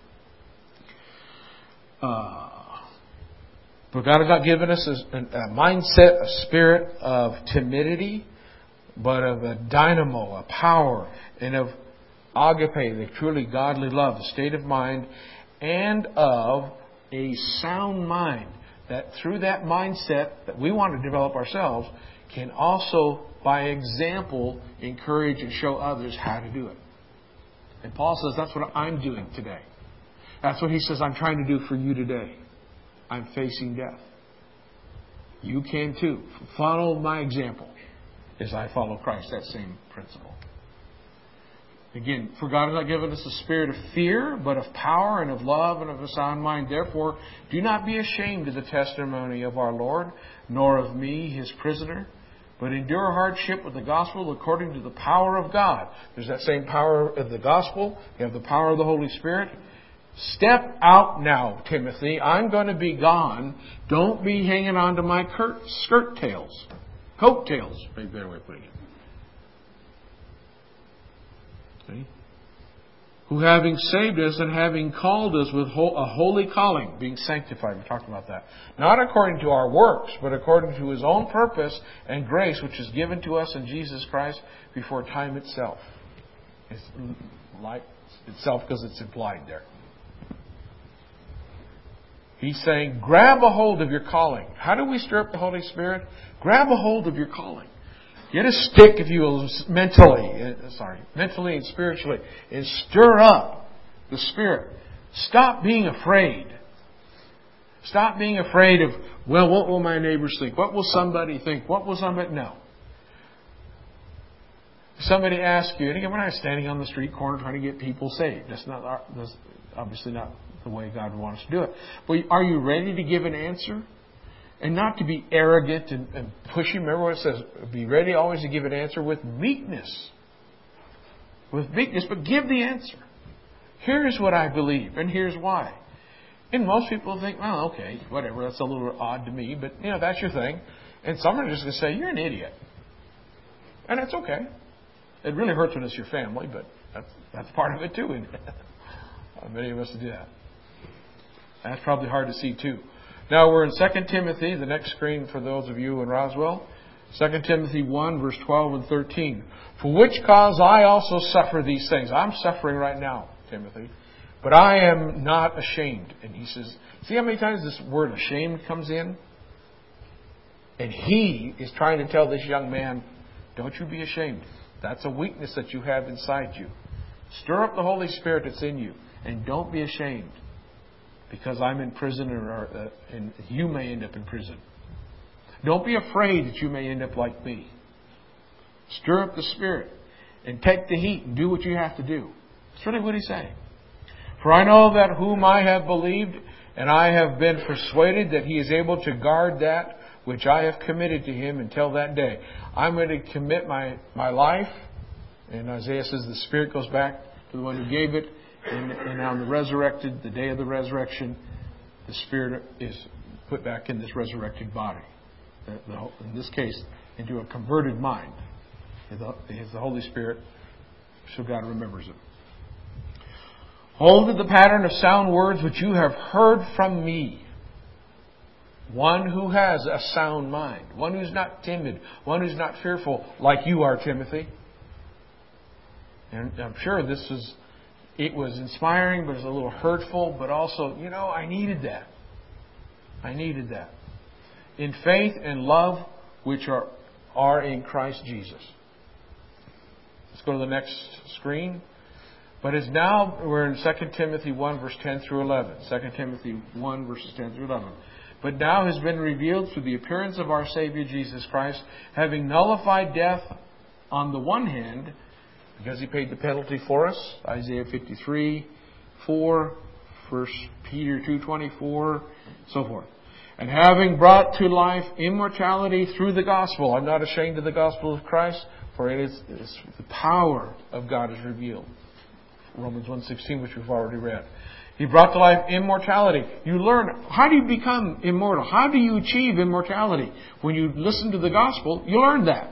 Uh, but God has not given us a, a mindset, a spirit of timidity, but of a dynamo, a power, and of agape, the truly godly love, the state of mind, and of a sound mind. That through that mindset that we want to develop ourselves, can also, by example, encourage and show others how to do it. And Paul says, that's what I'm doing today. That's what he says I'm trying to do for you today. I'm facing death. You can too. Follow my example as I follow Christ. That same principle. Again, for God has not given us a spirit of fear, but of power and of love and of a sound mind. Therefore, do not be ashamed of the testimony of our Lord, nor of me, His prisoner, but endure hardship with the gospel according to the power of God. There's that same power of the gospel. You have the power of the Holy Spirit. Step out now, Timothy. I'm going to be gone. Don't be hanging on to my skirt tails. Coat tails, maybe a better way of putting it. See? Who having saved us and having called us with a holy calling, being sanctified, we talked about that. Not according to our works, but according to His own purpose and grace, which is given to us in Jesus Christ before time itself. It's like itself because it's implied there. He's saying, grab a hold of your calling. How do we stir up the Holy Spirit? Grab a hold of your calling. Get a stick, if you will, mentally, sorry, mentally and spiritually, and stir up the Spirit. Stop being afraid. Stop being afraid of, well, what will my neighbors think? What will somebody think? What will somebody... No. Somebody asks you, and again, we're not standing on the street corner trying to get people saved. That's not our, that's obviously not the way God wants us to do it. But are you ready to give an answer? And not to be arrogant and, and pushy. Remember what it says, be ready always to give an answer with meekness. With meekness, but give the answer. Here's what I believe, and here's why. And most people think, well, okay, whatever, that's a little odd to me, but, you know, that's your thing. And some are just going to say, you're an idiot. And that's okay. It really hurts when it's your family, but that's, that's part of it too. Isn't it? Many of us do that. That's probably hard to see too. Now we're in Second Timothy, the next screen for those of you in Roswell. Second Timothy one, verse twelve and thirteen. For which cause I also suffer these things. I'm suffering right now, Timothy. But I am not ashamed. And he says, see how many times this word ashamed comes in? And he is trying to tell this young man, don't you be ashamed. That's a weakness that you have inside you. Stir up the Holy Spirit that's in you. And don't be ashamed. Because I'm in prison, or, uh, and you may end up in prison. Don't be afraid that you may end up like me. Stir up the Spirit and take the heat and do what you have to do. That's really what he's saying. For I know that whom I have believed, and I have been persuaded that he is able to guard that which I have committed to him until that day. I'm going to commit my, my life. And Isaiah says the Spirit goes back to the one who gave it. And, and on the resurrected, the day of the resurrection, the Spirit is put back in this resurrected body. The, the, in this case, into a converted mind. It's the Holy Spirit, so God remembers it. Hold to the pattern of sound words which you have heard from me. One who has a sound mind. One who's not timid. One who's not fearful like you are, Timothy. And I'm sure this was, it was inspiring, but it was a little hurtful, but also, you know, I needed that. I needed that. In faith and love which are, are in Christ Jesus. Let's go to the next screen. But it's now, we're in Second Timothy one, verse ten through eleven. Second Timothy one, verses ten through eleven. But now has been revealed through the appearance of our Savior Jesus Christ, having nullified death on the one hand, because He paid the penalty for us, Isaiah fifty-three, four, First Peter two twenty-four, so forth. And having brought to life immortality through the gospel. I'm not ashamed of the gospel of Christ, for it is, it is the power of God is revealed. Romans one sixteen, which we've already read. He brought to life immortality. You learn, how do you become immortal? How do you achieve immortality? When you listen to the gospel, you learn that.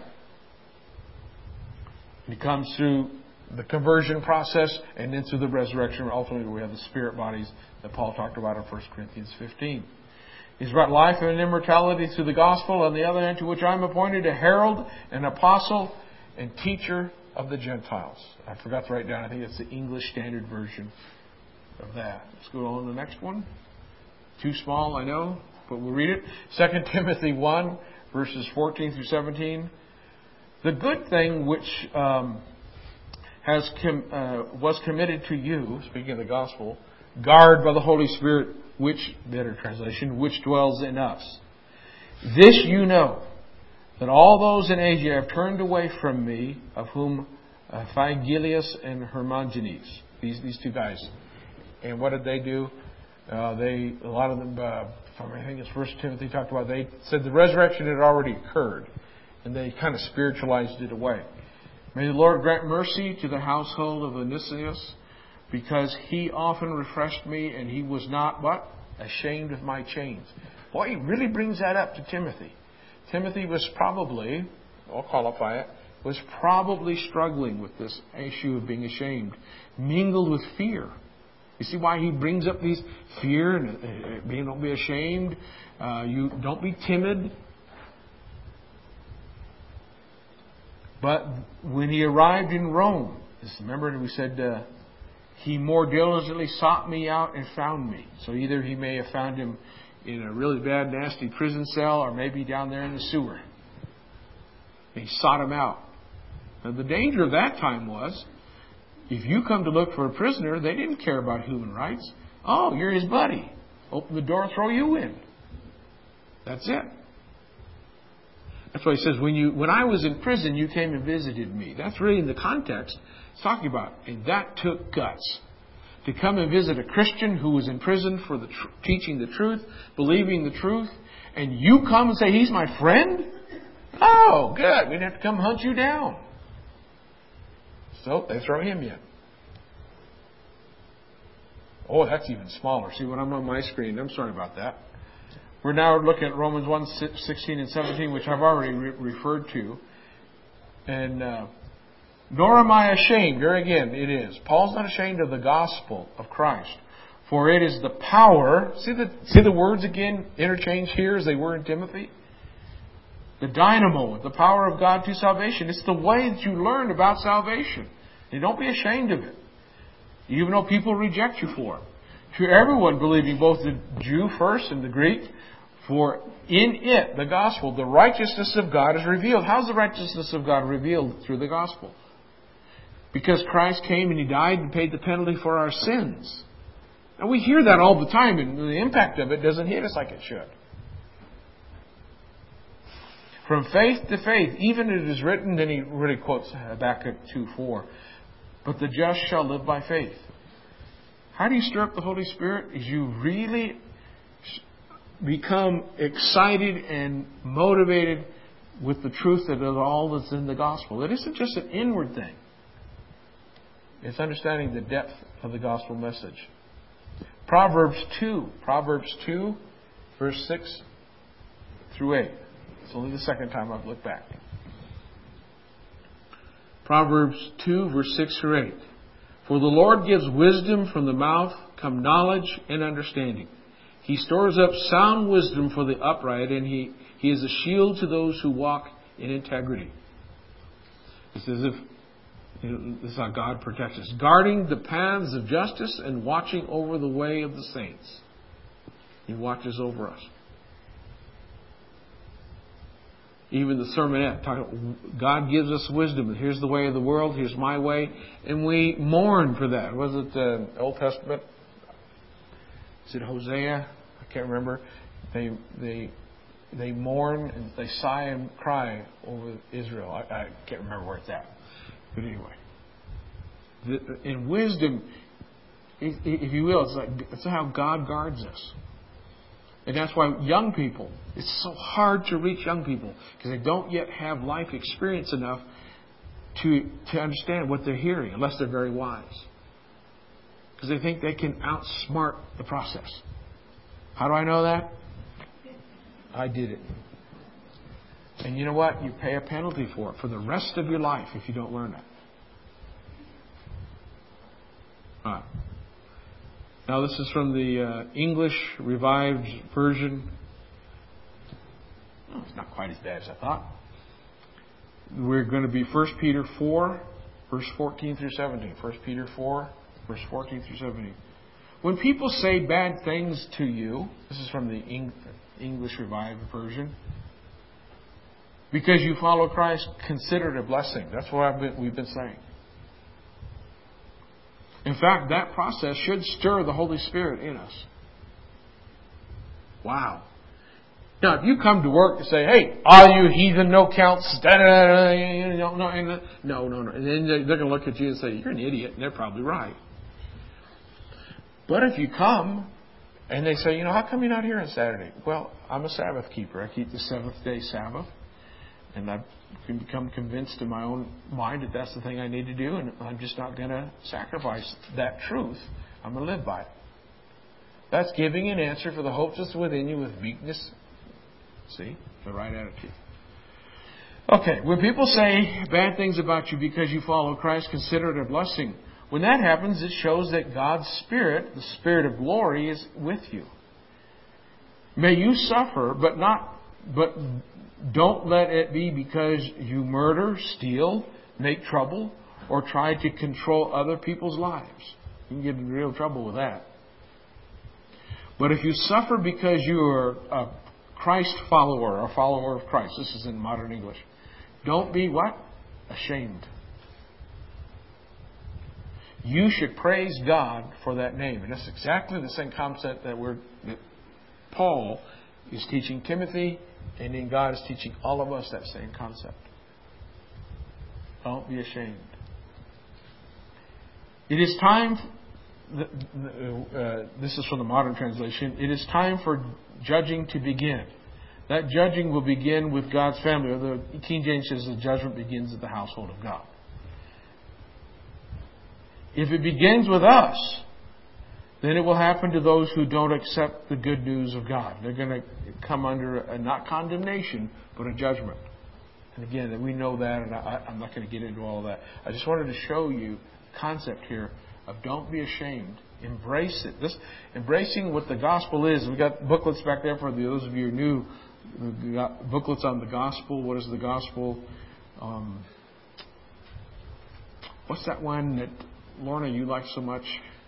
It comes through the conversion process and then through the resurrection. Ultimately, we have the spirit bodies that Paul talked about in First Corinthians fifteen. He's brought life and immortality through the gospel, on the other hand, to which I'm appointed a herald, an apostle, and teacher of the Gentiles. I forgot to write down, I think it's the English Standard Version of that. Let's go on to the next one. Too small, I know, but we'll read it. Second Timothy one, verses fourteen through seventeen. The good thing which um, has com- uh, was committed to you, speaking of the gospel, guard by the Holy Spirit, which, better translation, which dwells in us. This you know, that all those in Asia have turned away from me, of whom uh, Phygelius and Hermogenes, these these two guys. And what did they do? Uh, they a lot of them, uh, from I think it's First Timothy talked about. They said the resurrection had already occurred, and they kind of spiritualized it away. May the Lord grant mercy to the household of Onesimus, because he often refreshed me, and he was not what? Ashamed of my chains. Boy, he really brings that up to Timothy. Timothy was probably, I'll qualify it, was probably struggling with this issue of being ashamed, mingled with fear. You see why he brings up these fear and being don't be ashamed. Uh, you don't be timid. But when he arrived in Rome, remember we said uh, he more diligently sought me out and found me. So either he may have found him in a really bad, nasty prison cell, or maybe down there in the sewer. He sought him out. Now the danger of that time was, if you come to look for a prisoner, they didn't care about human rights. Oh, you're his buddy. Open the door, throw you in. That's it. That's why he says, when you, when I was in prison, you came and visited me. That's really in the context it's talking about. And that took guts. To come and visit a Christian who was in prison for the tr- teaching the truth, believing the truth, and you come and say, he's my friend? Oh, good. We'd have to come hunt you down. So they throw him in. Oh, that's even smaller. See, when I'm on my screen, I'm sorry about that. We're now looking at Romans one, sixteen and seventeen, which I've already re- referred to. And uh, nor am I ashamed. Here again, it is. Paul's not ashamed of the gospel of Christ. For it is the power. See the, see the words again interchanged here as they were in Timothy? The dynamo, the power of God to salvation. It's the way that you learn about salvation. And don't be ashamed of it. Even though people reject you for it. To everyone believing, both the Jew first and the Greek, for in it, the gospel, the righteousness of God is revealed. How's the righteousness of God revealed? Through the gospel. Because Christ came and He died and paid the penalty for our sins. And we hear that all the time, and the impact of it doesn't hit us like it should. From faith to faith, even it is written, then he really quotes Habakkuk two four, but the just shall live by faith. How do you stir up the Holy Spirit? Is you really become excited and motivated with the truth that is all that's in the gospel. It isn't just an inward thing. It's understanding the depth of the gospel message. Proverbs two. Proverbs two, verse six through eight. It's only the second time I've looked back. Proverbs two, verse six through eight. For the Lord gives wisdom, from the mouth come knowledge and understanding. He stores up sound wisdom for the upright, and he, he is a shield to those who walk in integrity. It's as if, you know, this is how God protects us. Guarding the paths of justice and watching over the way of the saints. He watches over us. Even the sermonette, God gives us wisdom. Here's the way of the world. Here's my way. And we mourn for that. Was it the Old Testament? Is it Hosea? I can't remember. They they they mourn and they sigh and cry over Israel. I, I can't remember where it's at. But anyway. The, in wisdom, if, if you will, it's like it's how God guards us. And that's why young people, it's so hard to reach young people because they don't yet have life experience enough to to understand what they're hearing, unless they're very wise. Because they think they can outsmart the process. How do I know that? I did it. And you know what? You pay a penalty for it for the rest of your life if you don't learn that. All right. Now this is from the uh, English Revived Version. Oh, it's not quite as bad as I thought. We're going to be First Peter four, verse fourteen through seventeen. First Peter four, verse fourteen through seventeen. When people say bad things to you, this is from the English Revived Version, because you follow Christ, consider it a blessing. That's what I've been, we've been saying. In fact, that process should stir the Holy Spirit in us. Wow. Now, if you come to work and say, hey, all you heathen no counts, da, da, da, no, no, no, no, no. And then they're going to look at you and say, you're an idiot. And they're probably right. But if you come and they say, you know, how come you're not here on Saturday? Well, I'm a Sabbath keeper. I keep the seventh day Sabbath. And I've become convinced in my own mind that that's the thing I need to do. And I'm just not going to sacrifice that truth. I'm going to live by it. That's giving an answer for the hope that's within you with meekness. See? The right attitude. Okay. When people say bad things about you because you follow Christ, consider it a blessing. When that happens, it shows that God's Spirit, the Spirit of glory, is with you. May you suffer, but not, but don't let it be because you murder, steal, make trouble, or try to control other people's lives. You can get in real trouble with that. But if you suffer because you are a Christ follower, or a follower of Christ, this is in modern English, don't be what? Ashamed. You should praise God for that name. And that's exactly the same concept that we're that Paul is teaching Timothy, and then God is teaching all of us that same concept. Don't be ashamed. It is time, uh, this is from the modern translation, it is time for judging to begin. That judging will begin with God's family. Or the King James says the judgment begins at the household of God. If it begins with us, then it will happen to those who don't accept the good news of God. They're going to come under a, not condemnation, but a judgment. And again, we know that, and I, I'm not going to get into all of that. I just wanted to show you the concept here of don't be ashamed Embrace it. This embracing what the gospel is. We got booklets back there for those of you who are new. We got booklets on the gospel. What is the gospel? Um, what's that one that Lorna you like so much?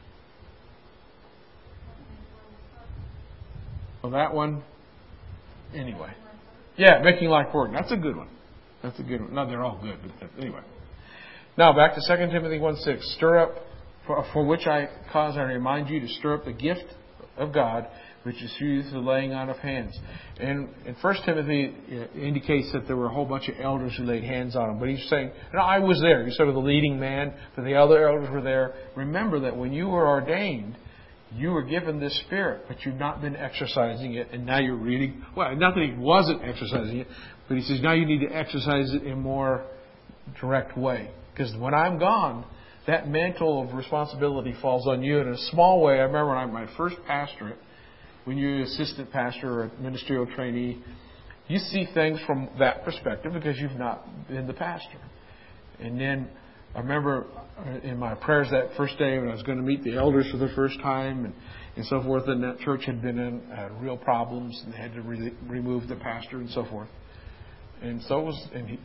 Oh, that one. Anyway, yeah, making life work. That's a good one. That's a good one. No, they're all good, but anyway. Now back to Second Timothy one six. Stir up. For, for which I cause I remind you to stir up the gift of God, which is through the laying on of hands. And in First Timothy it indicates that there were a whole bunch of elders who laid hands on him. But he's saying, no, I was there. He's sort of the leading man, but the other elders were there. Remember that when you were ordained, you were given this Spirit, but you've not been exercising it, and now you're reading. Well, not that he wasn't exercising it, but he says now you need to exercise it in a more direct way. Because when I'm gone, that mantle of responsibility falls on you in a small way. I remember when I my first pastorate, when you're an assistant pastor or a ministerial trainee, you see things from that perspective because you've not been the pastor. And then I remember in my prayers that first day when I was going to meet the elders for the first time and, and so forth, and that church had been in uh, real problems and they had to re- remove the pastor and so forth. And so was and he,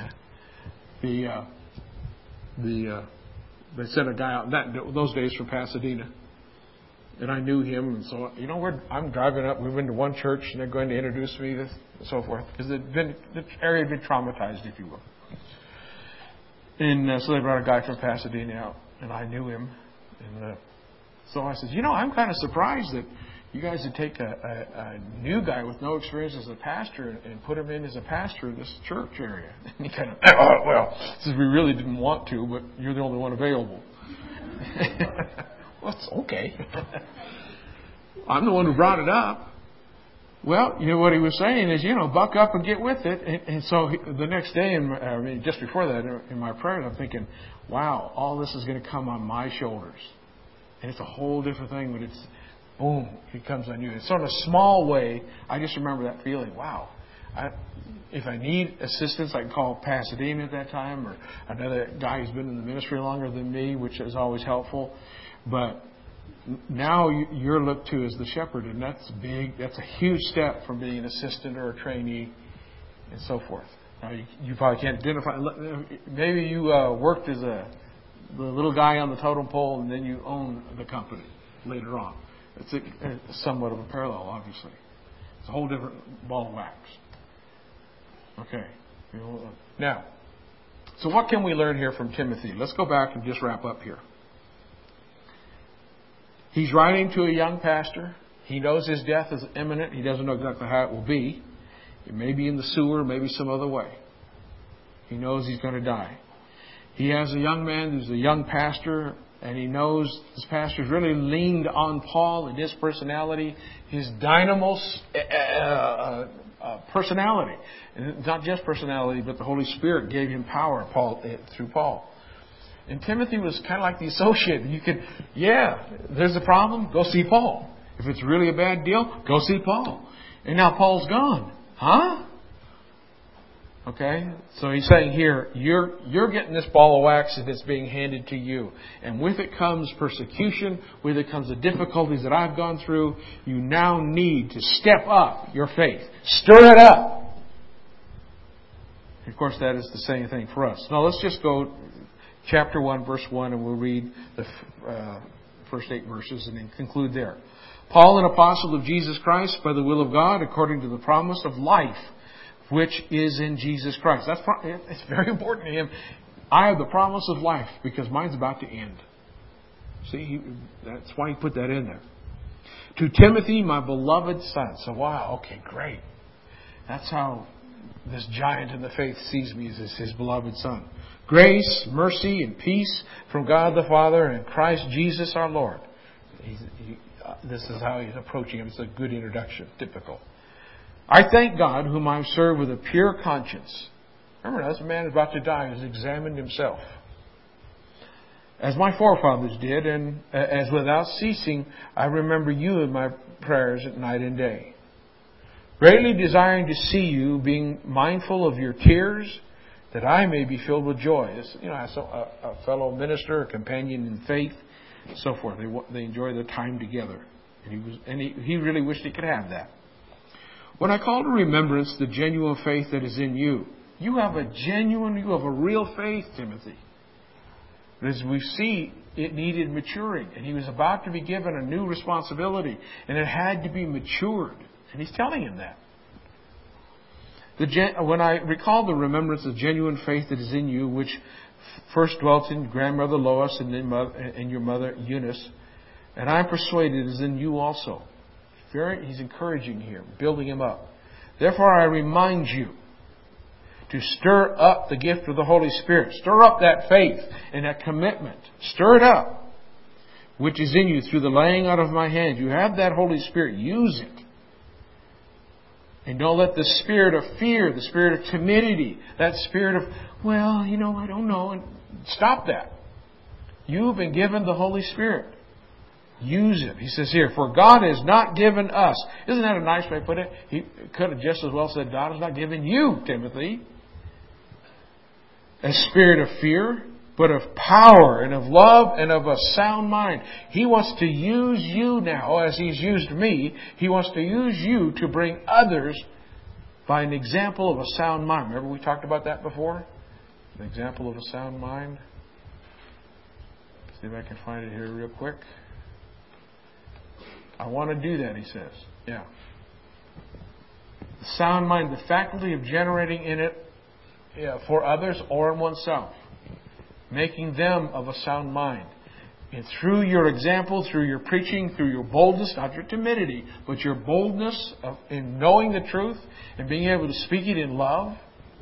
the uh, the uh, they sent a guy out that those days from Pasadena, and I knew him, and so you know we're I'm driving up. We've been to one church, and they're going to introduce me to and so forth because it been the area had been traumatized, if you will. And uh, so they brought a guy from Pasadena out, and I knew him, and uh, so I said, you know, I'm kind of surprised that you guys would take a, a, a new guy with no experience as a pastor and, and put him in as a pastor in this church area. And he kind of, oh, well, says we really didn't want to, but you're the only one available. Well, it's okay. I'm the one who brought it up. Well, you know what he was saying is, you know, buck up and get with it. And, and so he, the next day, in my, I mean, just before that, in my prayer, I'm thinking, wow, all this is going to come on my shoulders. And it's a whole different thing, but it's boom, it comes on you. And so in a small way, I just remember that feeling, wow. I, if I need assistance, I can call Pasadena at that time or another guy who's been in the ministry longer than me, which is always helpful. But now you're looked to as the shepherd, and that's big. That's a huge step from being an assistant or a trainee and so forth. Now, you, you probably can't identify. Maybe you uh, worked as a the little guy on the totem pole, and then you own the company later on. It's a, a somewhat of a parallel, obviously. It's a whole different ball of wax. Okay. Now, so what can we learn here from Timothy? Let's go back and just wrap up here. He's writing to a young pastor. He knows his death is imminent. He doesn't know exactly how it will be. It may be in the sewer, maybe some other way. He knows he's going to die. He has a young man who's a young pastor, and he knows this pastor's really leaned on Paul and his personality, his dynamo uh, uh, uh, personality. And not just personality, but the Holy Spirit gave him power Paul, uh, through Paul. And Timothy was kind of like the associate. You could, yeah, there's a problem, go see Paul. If it's really a bad deal, go see Paul. And now Paul's gone. Huh? Okay? So he's saying here, you're you're getting this ball of wax and it's being handed to you. And with it comes persecution, with it comes the difficulties that I've gone through. You now need to step up your faith. Stir it up. Of course, that is the same thing for us. Now let's just go chapter one, verse one, and we'll read the uh, first eight verses and then conclude there. Paul, an apostle of Jesus Christ, by the will of God, according to the promise of life, which is in Jesus Christ. That's it's very important to him. I have the promise of life because mine's about to end. See, he, that's why he put that in there. To Timothy, my beloved son. So, wow, okay, great. That's how this giant in the faith sees me, as his beloved son. Grace, mercy, and peace from God the Father and Christ Jesus our Lord. He's, he, uh, this is how he's approaching him. It's a good introduction, typical. I thank God, whom I serve with a pure conscience. Remember, as a man is about to die, he has examined himself, as my forefathers did, and as without ceasing I remember you in my prayers at night and day, greatly desiring to see you, being mindful of your tears, that I may be filled with joy. This, you know, as a, a fellow minister, a companion in faith, so forth. They they enjoy their time together, and he was and he, he really wished he could have that. When I call to remembrance the genuine faith that is in you, you have a genuine, you have a real faith, Timothy. But as we see, it needed maturing, and he was about to be given a new responsibility, and it had to be matured. And he's telling him that. The gen- when I recall the remembrance of genuine faith that is in you, which first dwelt in grandmother Lois and in, mother, and your mother Eunice, and I am persuaded is in you also. Very, he's encouraging here, building him up. Therefore I remind you to stir up the gift of the Holy Spirit. Stir up that faith and that commitment. Stir it up, which is in you through the laying out of my hands. You have that Holy Spirit. Use it. And don't let the spirit of fear, the spirit of timidity, that spirit of, well, you know, I don't know, and stop that. You've been given the Holy Spirit. Use it. He says here, for God has not given us. Isn't that a nice way to put it? He could have just as well said, God has not given you, Timothy, a spirit of fear, but of power and of love and of a sound mind. He wants to use you now, as He's used me. He wants to use you to bring others by an example of a sound mind. Remember we talked about that before? An example of a sound mind. See if I can find it here real quick. I want to do that, he says. Yeah. The sound mind, the faculty of generating in it yeah, for others or in oneself. Making them of a sound mind. And through your example, through your preaching, through your boldness, not your timidity, but your boldness of, in knowing the truth and being able to speak it in love,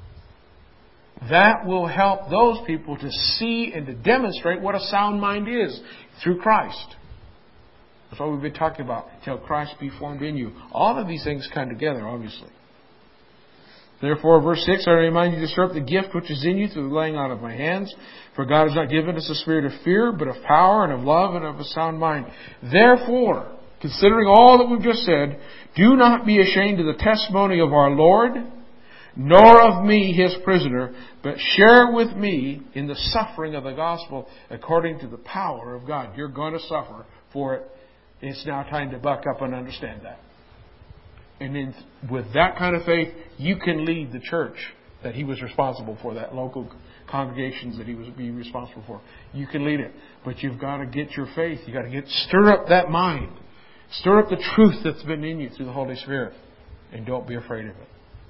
that will help those people to see and to demonstrate what a sound mind is through Christ. That's what we've been talking about. Till Christ be formed in you. All of these things come together, obviously. Therefore, verse six, I remind you to stir up the gift which is in you through the laying out of my hands. For God has not given us a spirit of fear, but of power and of love and of a sound mind. Therefore, considering all that we've just said, do not be ashamed of the testimony of our Lord, nor of me, His prisoner, but share with me in the suffering of the gospel according to the power of God. You're going to suffer for it. It's now time to buck up and understand that. And then with that kind of faith, you can lead the church that he was responsible for, that local congregations that he was being responsible for. You can lead it. But you've got to get your faith. You've got to get stir up that mind. Stir up the truth that's been in you through the Holy Spirit. And don't be afraid of it.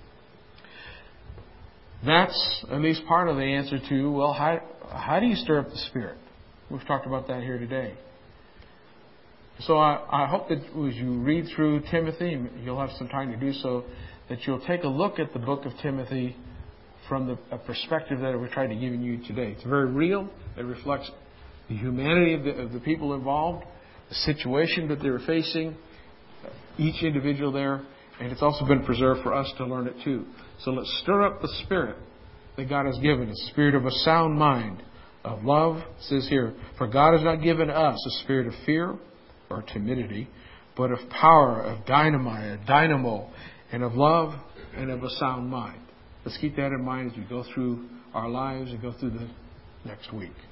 That's at least part of the answer to, well, how, how do you stir up the Spirit? We've talked about that here today. So I, I hope that as you read through Timothy, you'll have some time to do so, that you'll take a look at the book of Timothy from the a perspective that we're trying to give you today. It's very real. It reflects the humanity of the, of the people involved, the situation that they were facing, each individual there, and it's also been preserved for us to learn it too. So let's stir up the spirit that God has given us, the spirit of a sound mind, of love. It says here, for God has not given us a spirit of fear or timidity, but of power, of dynamite, dynamo, and of love, and of a sound mind. Let's keep that in mind as we go through our lives and go through the next week.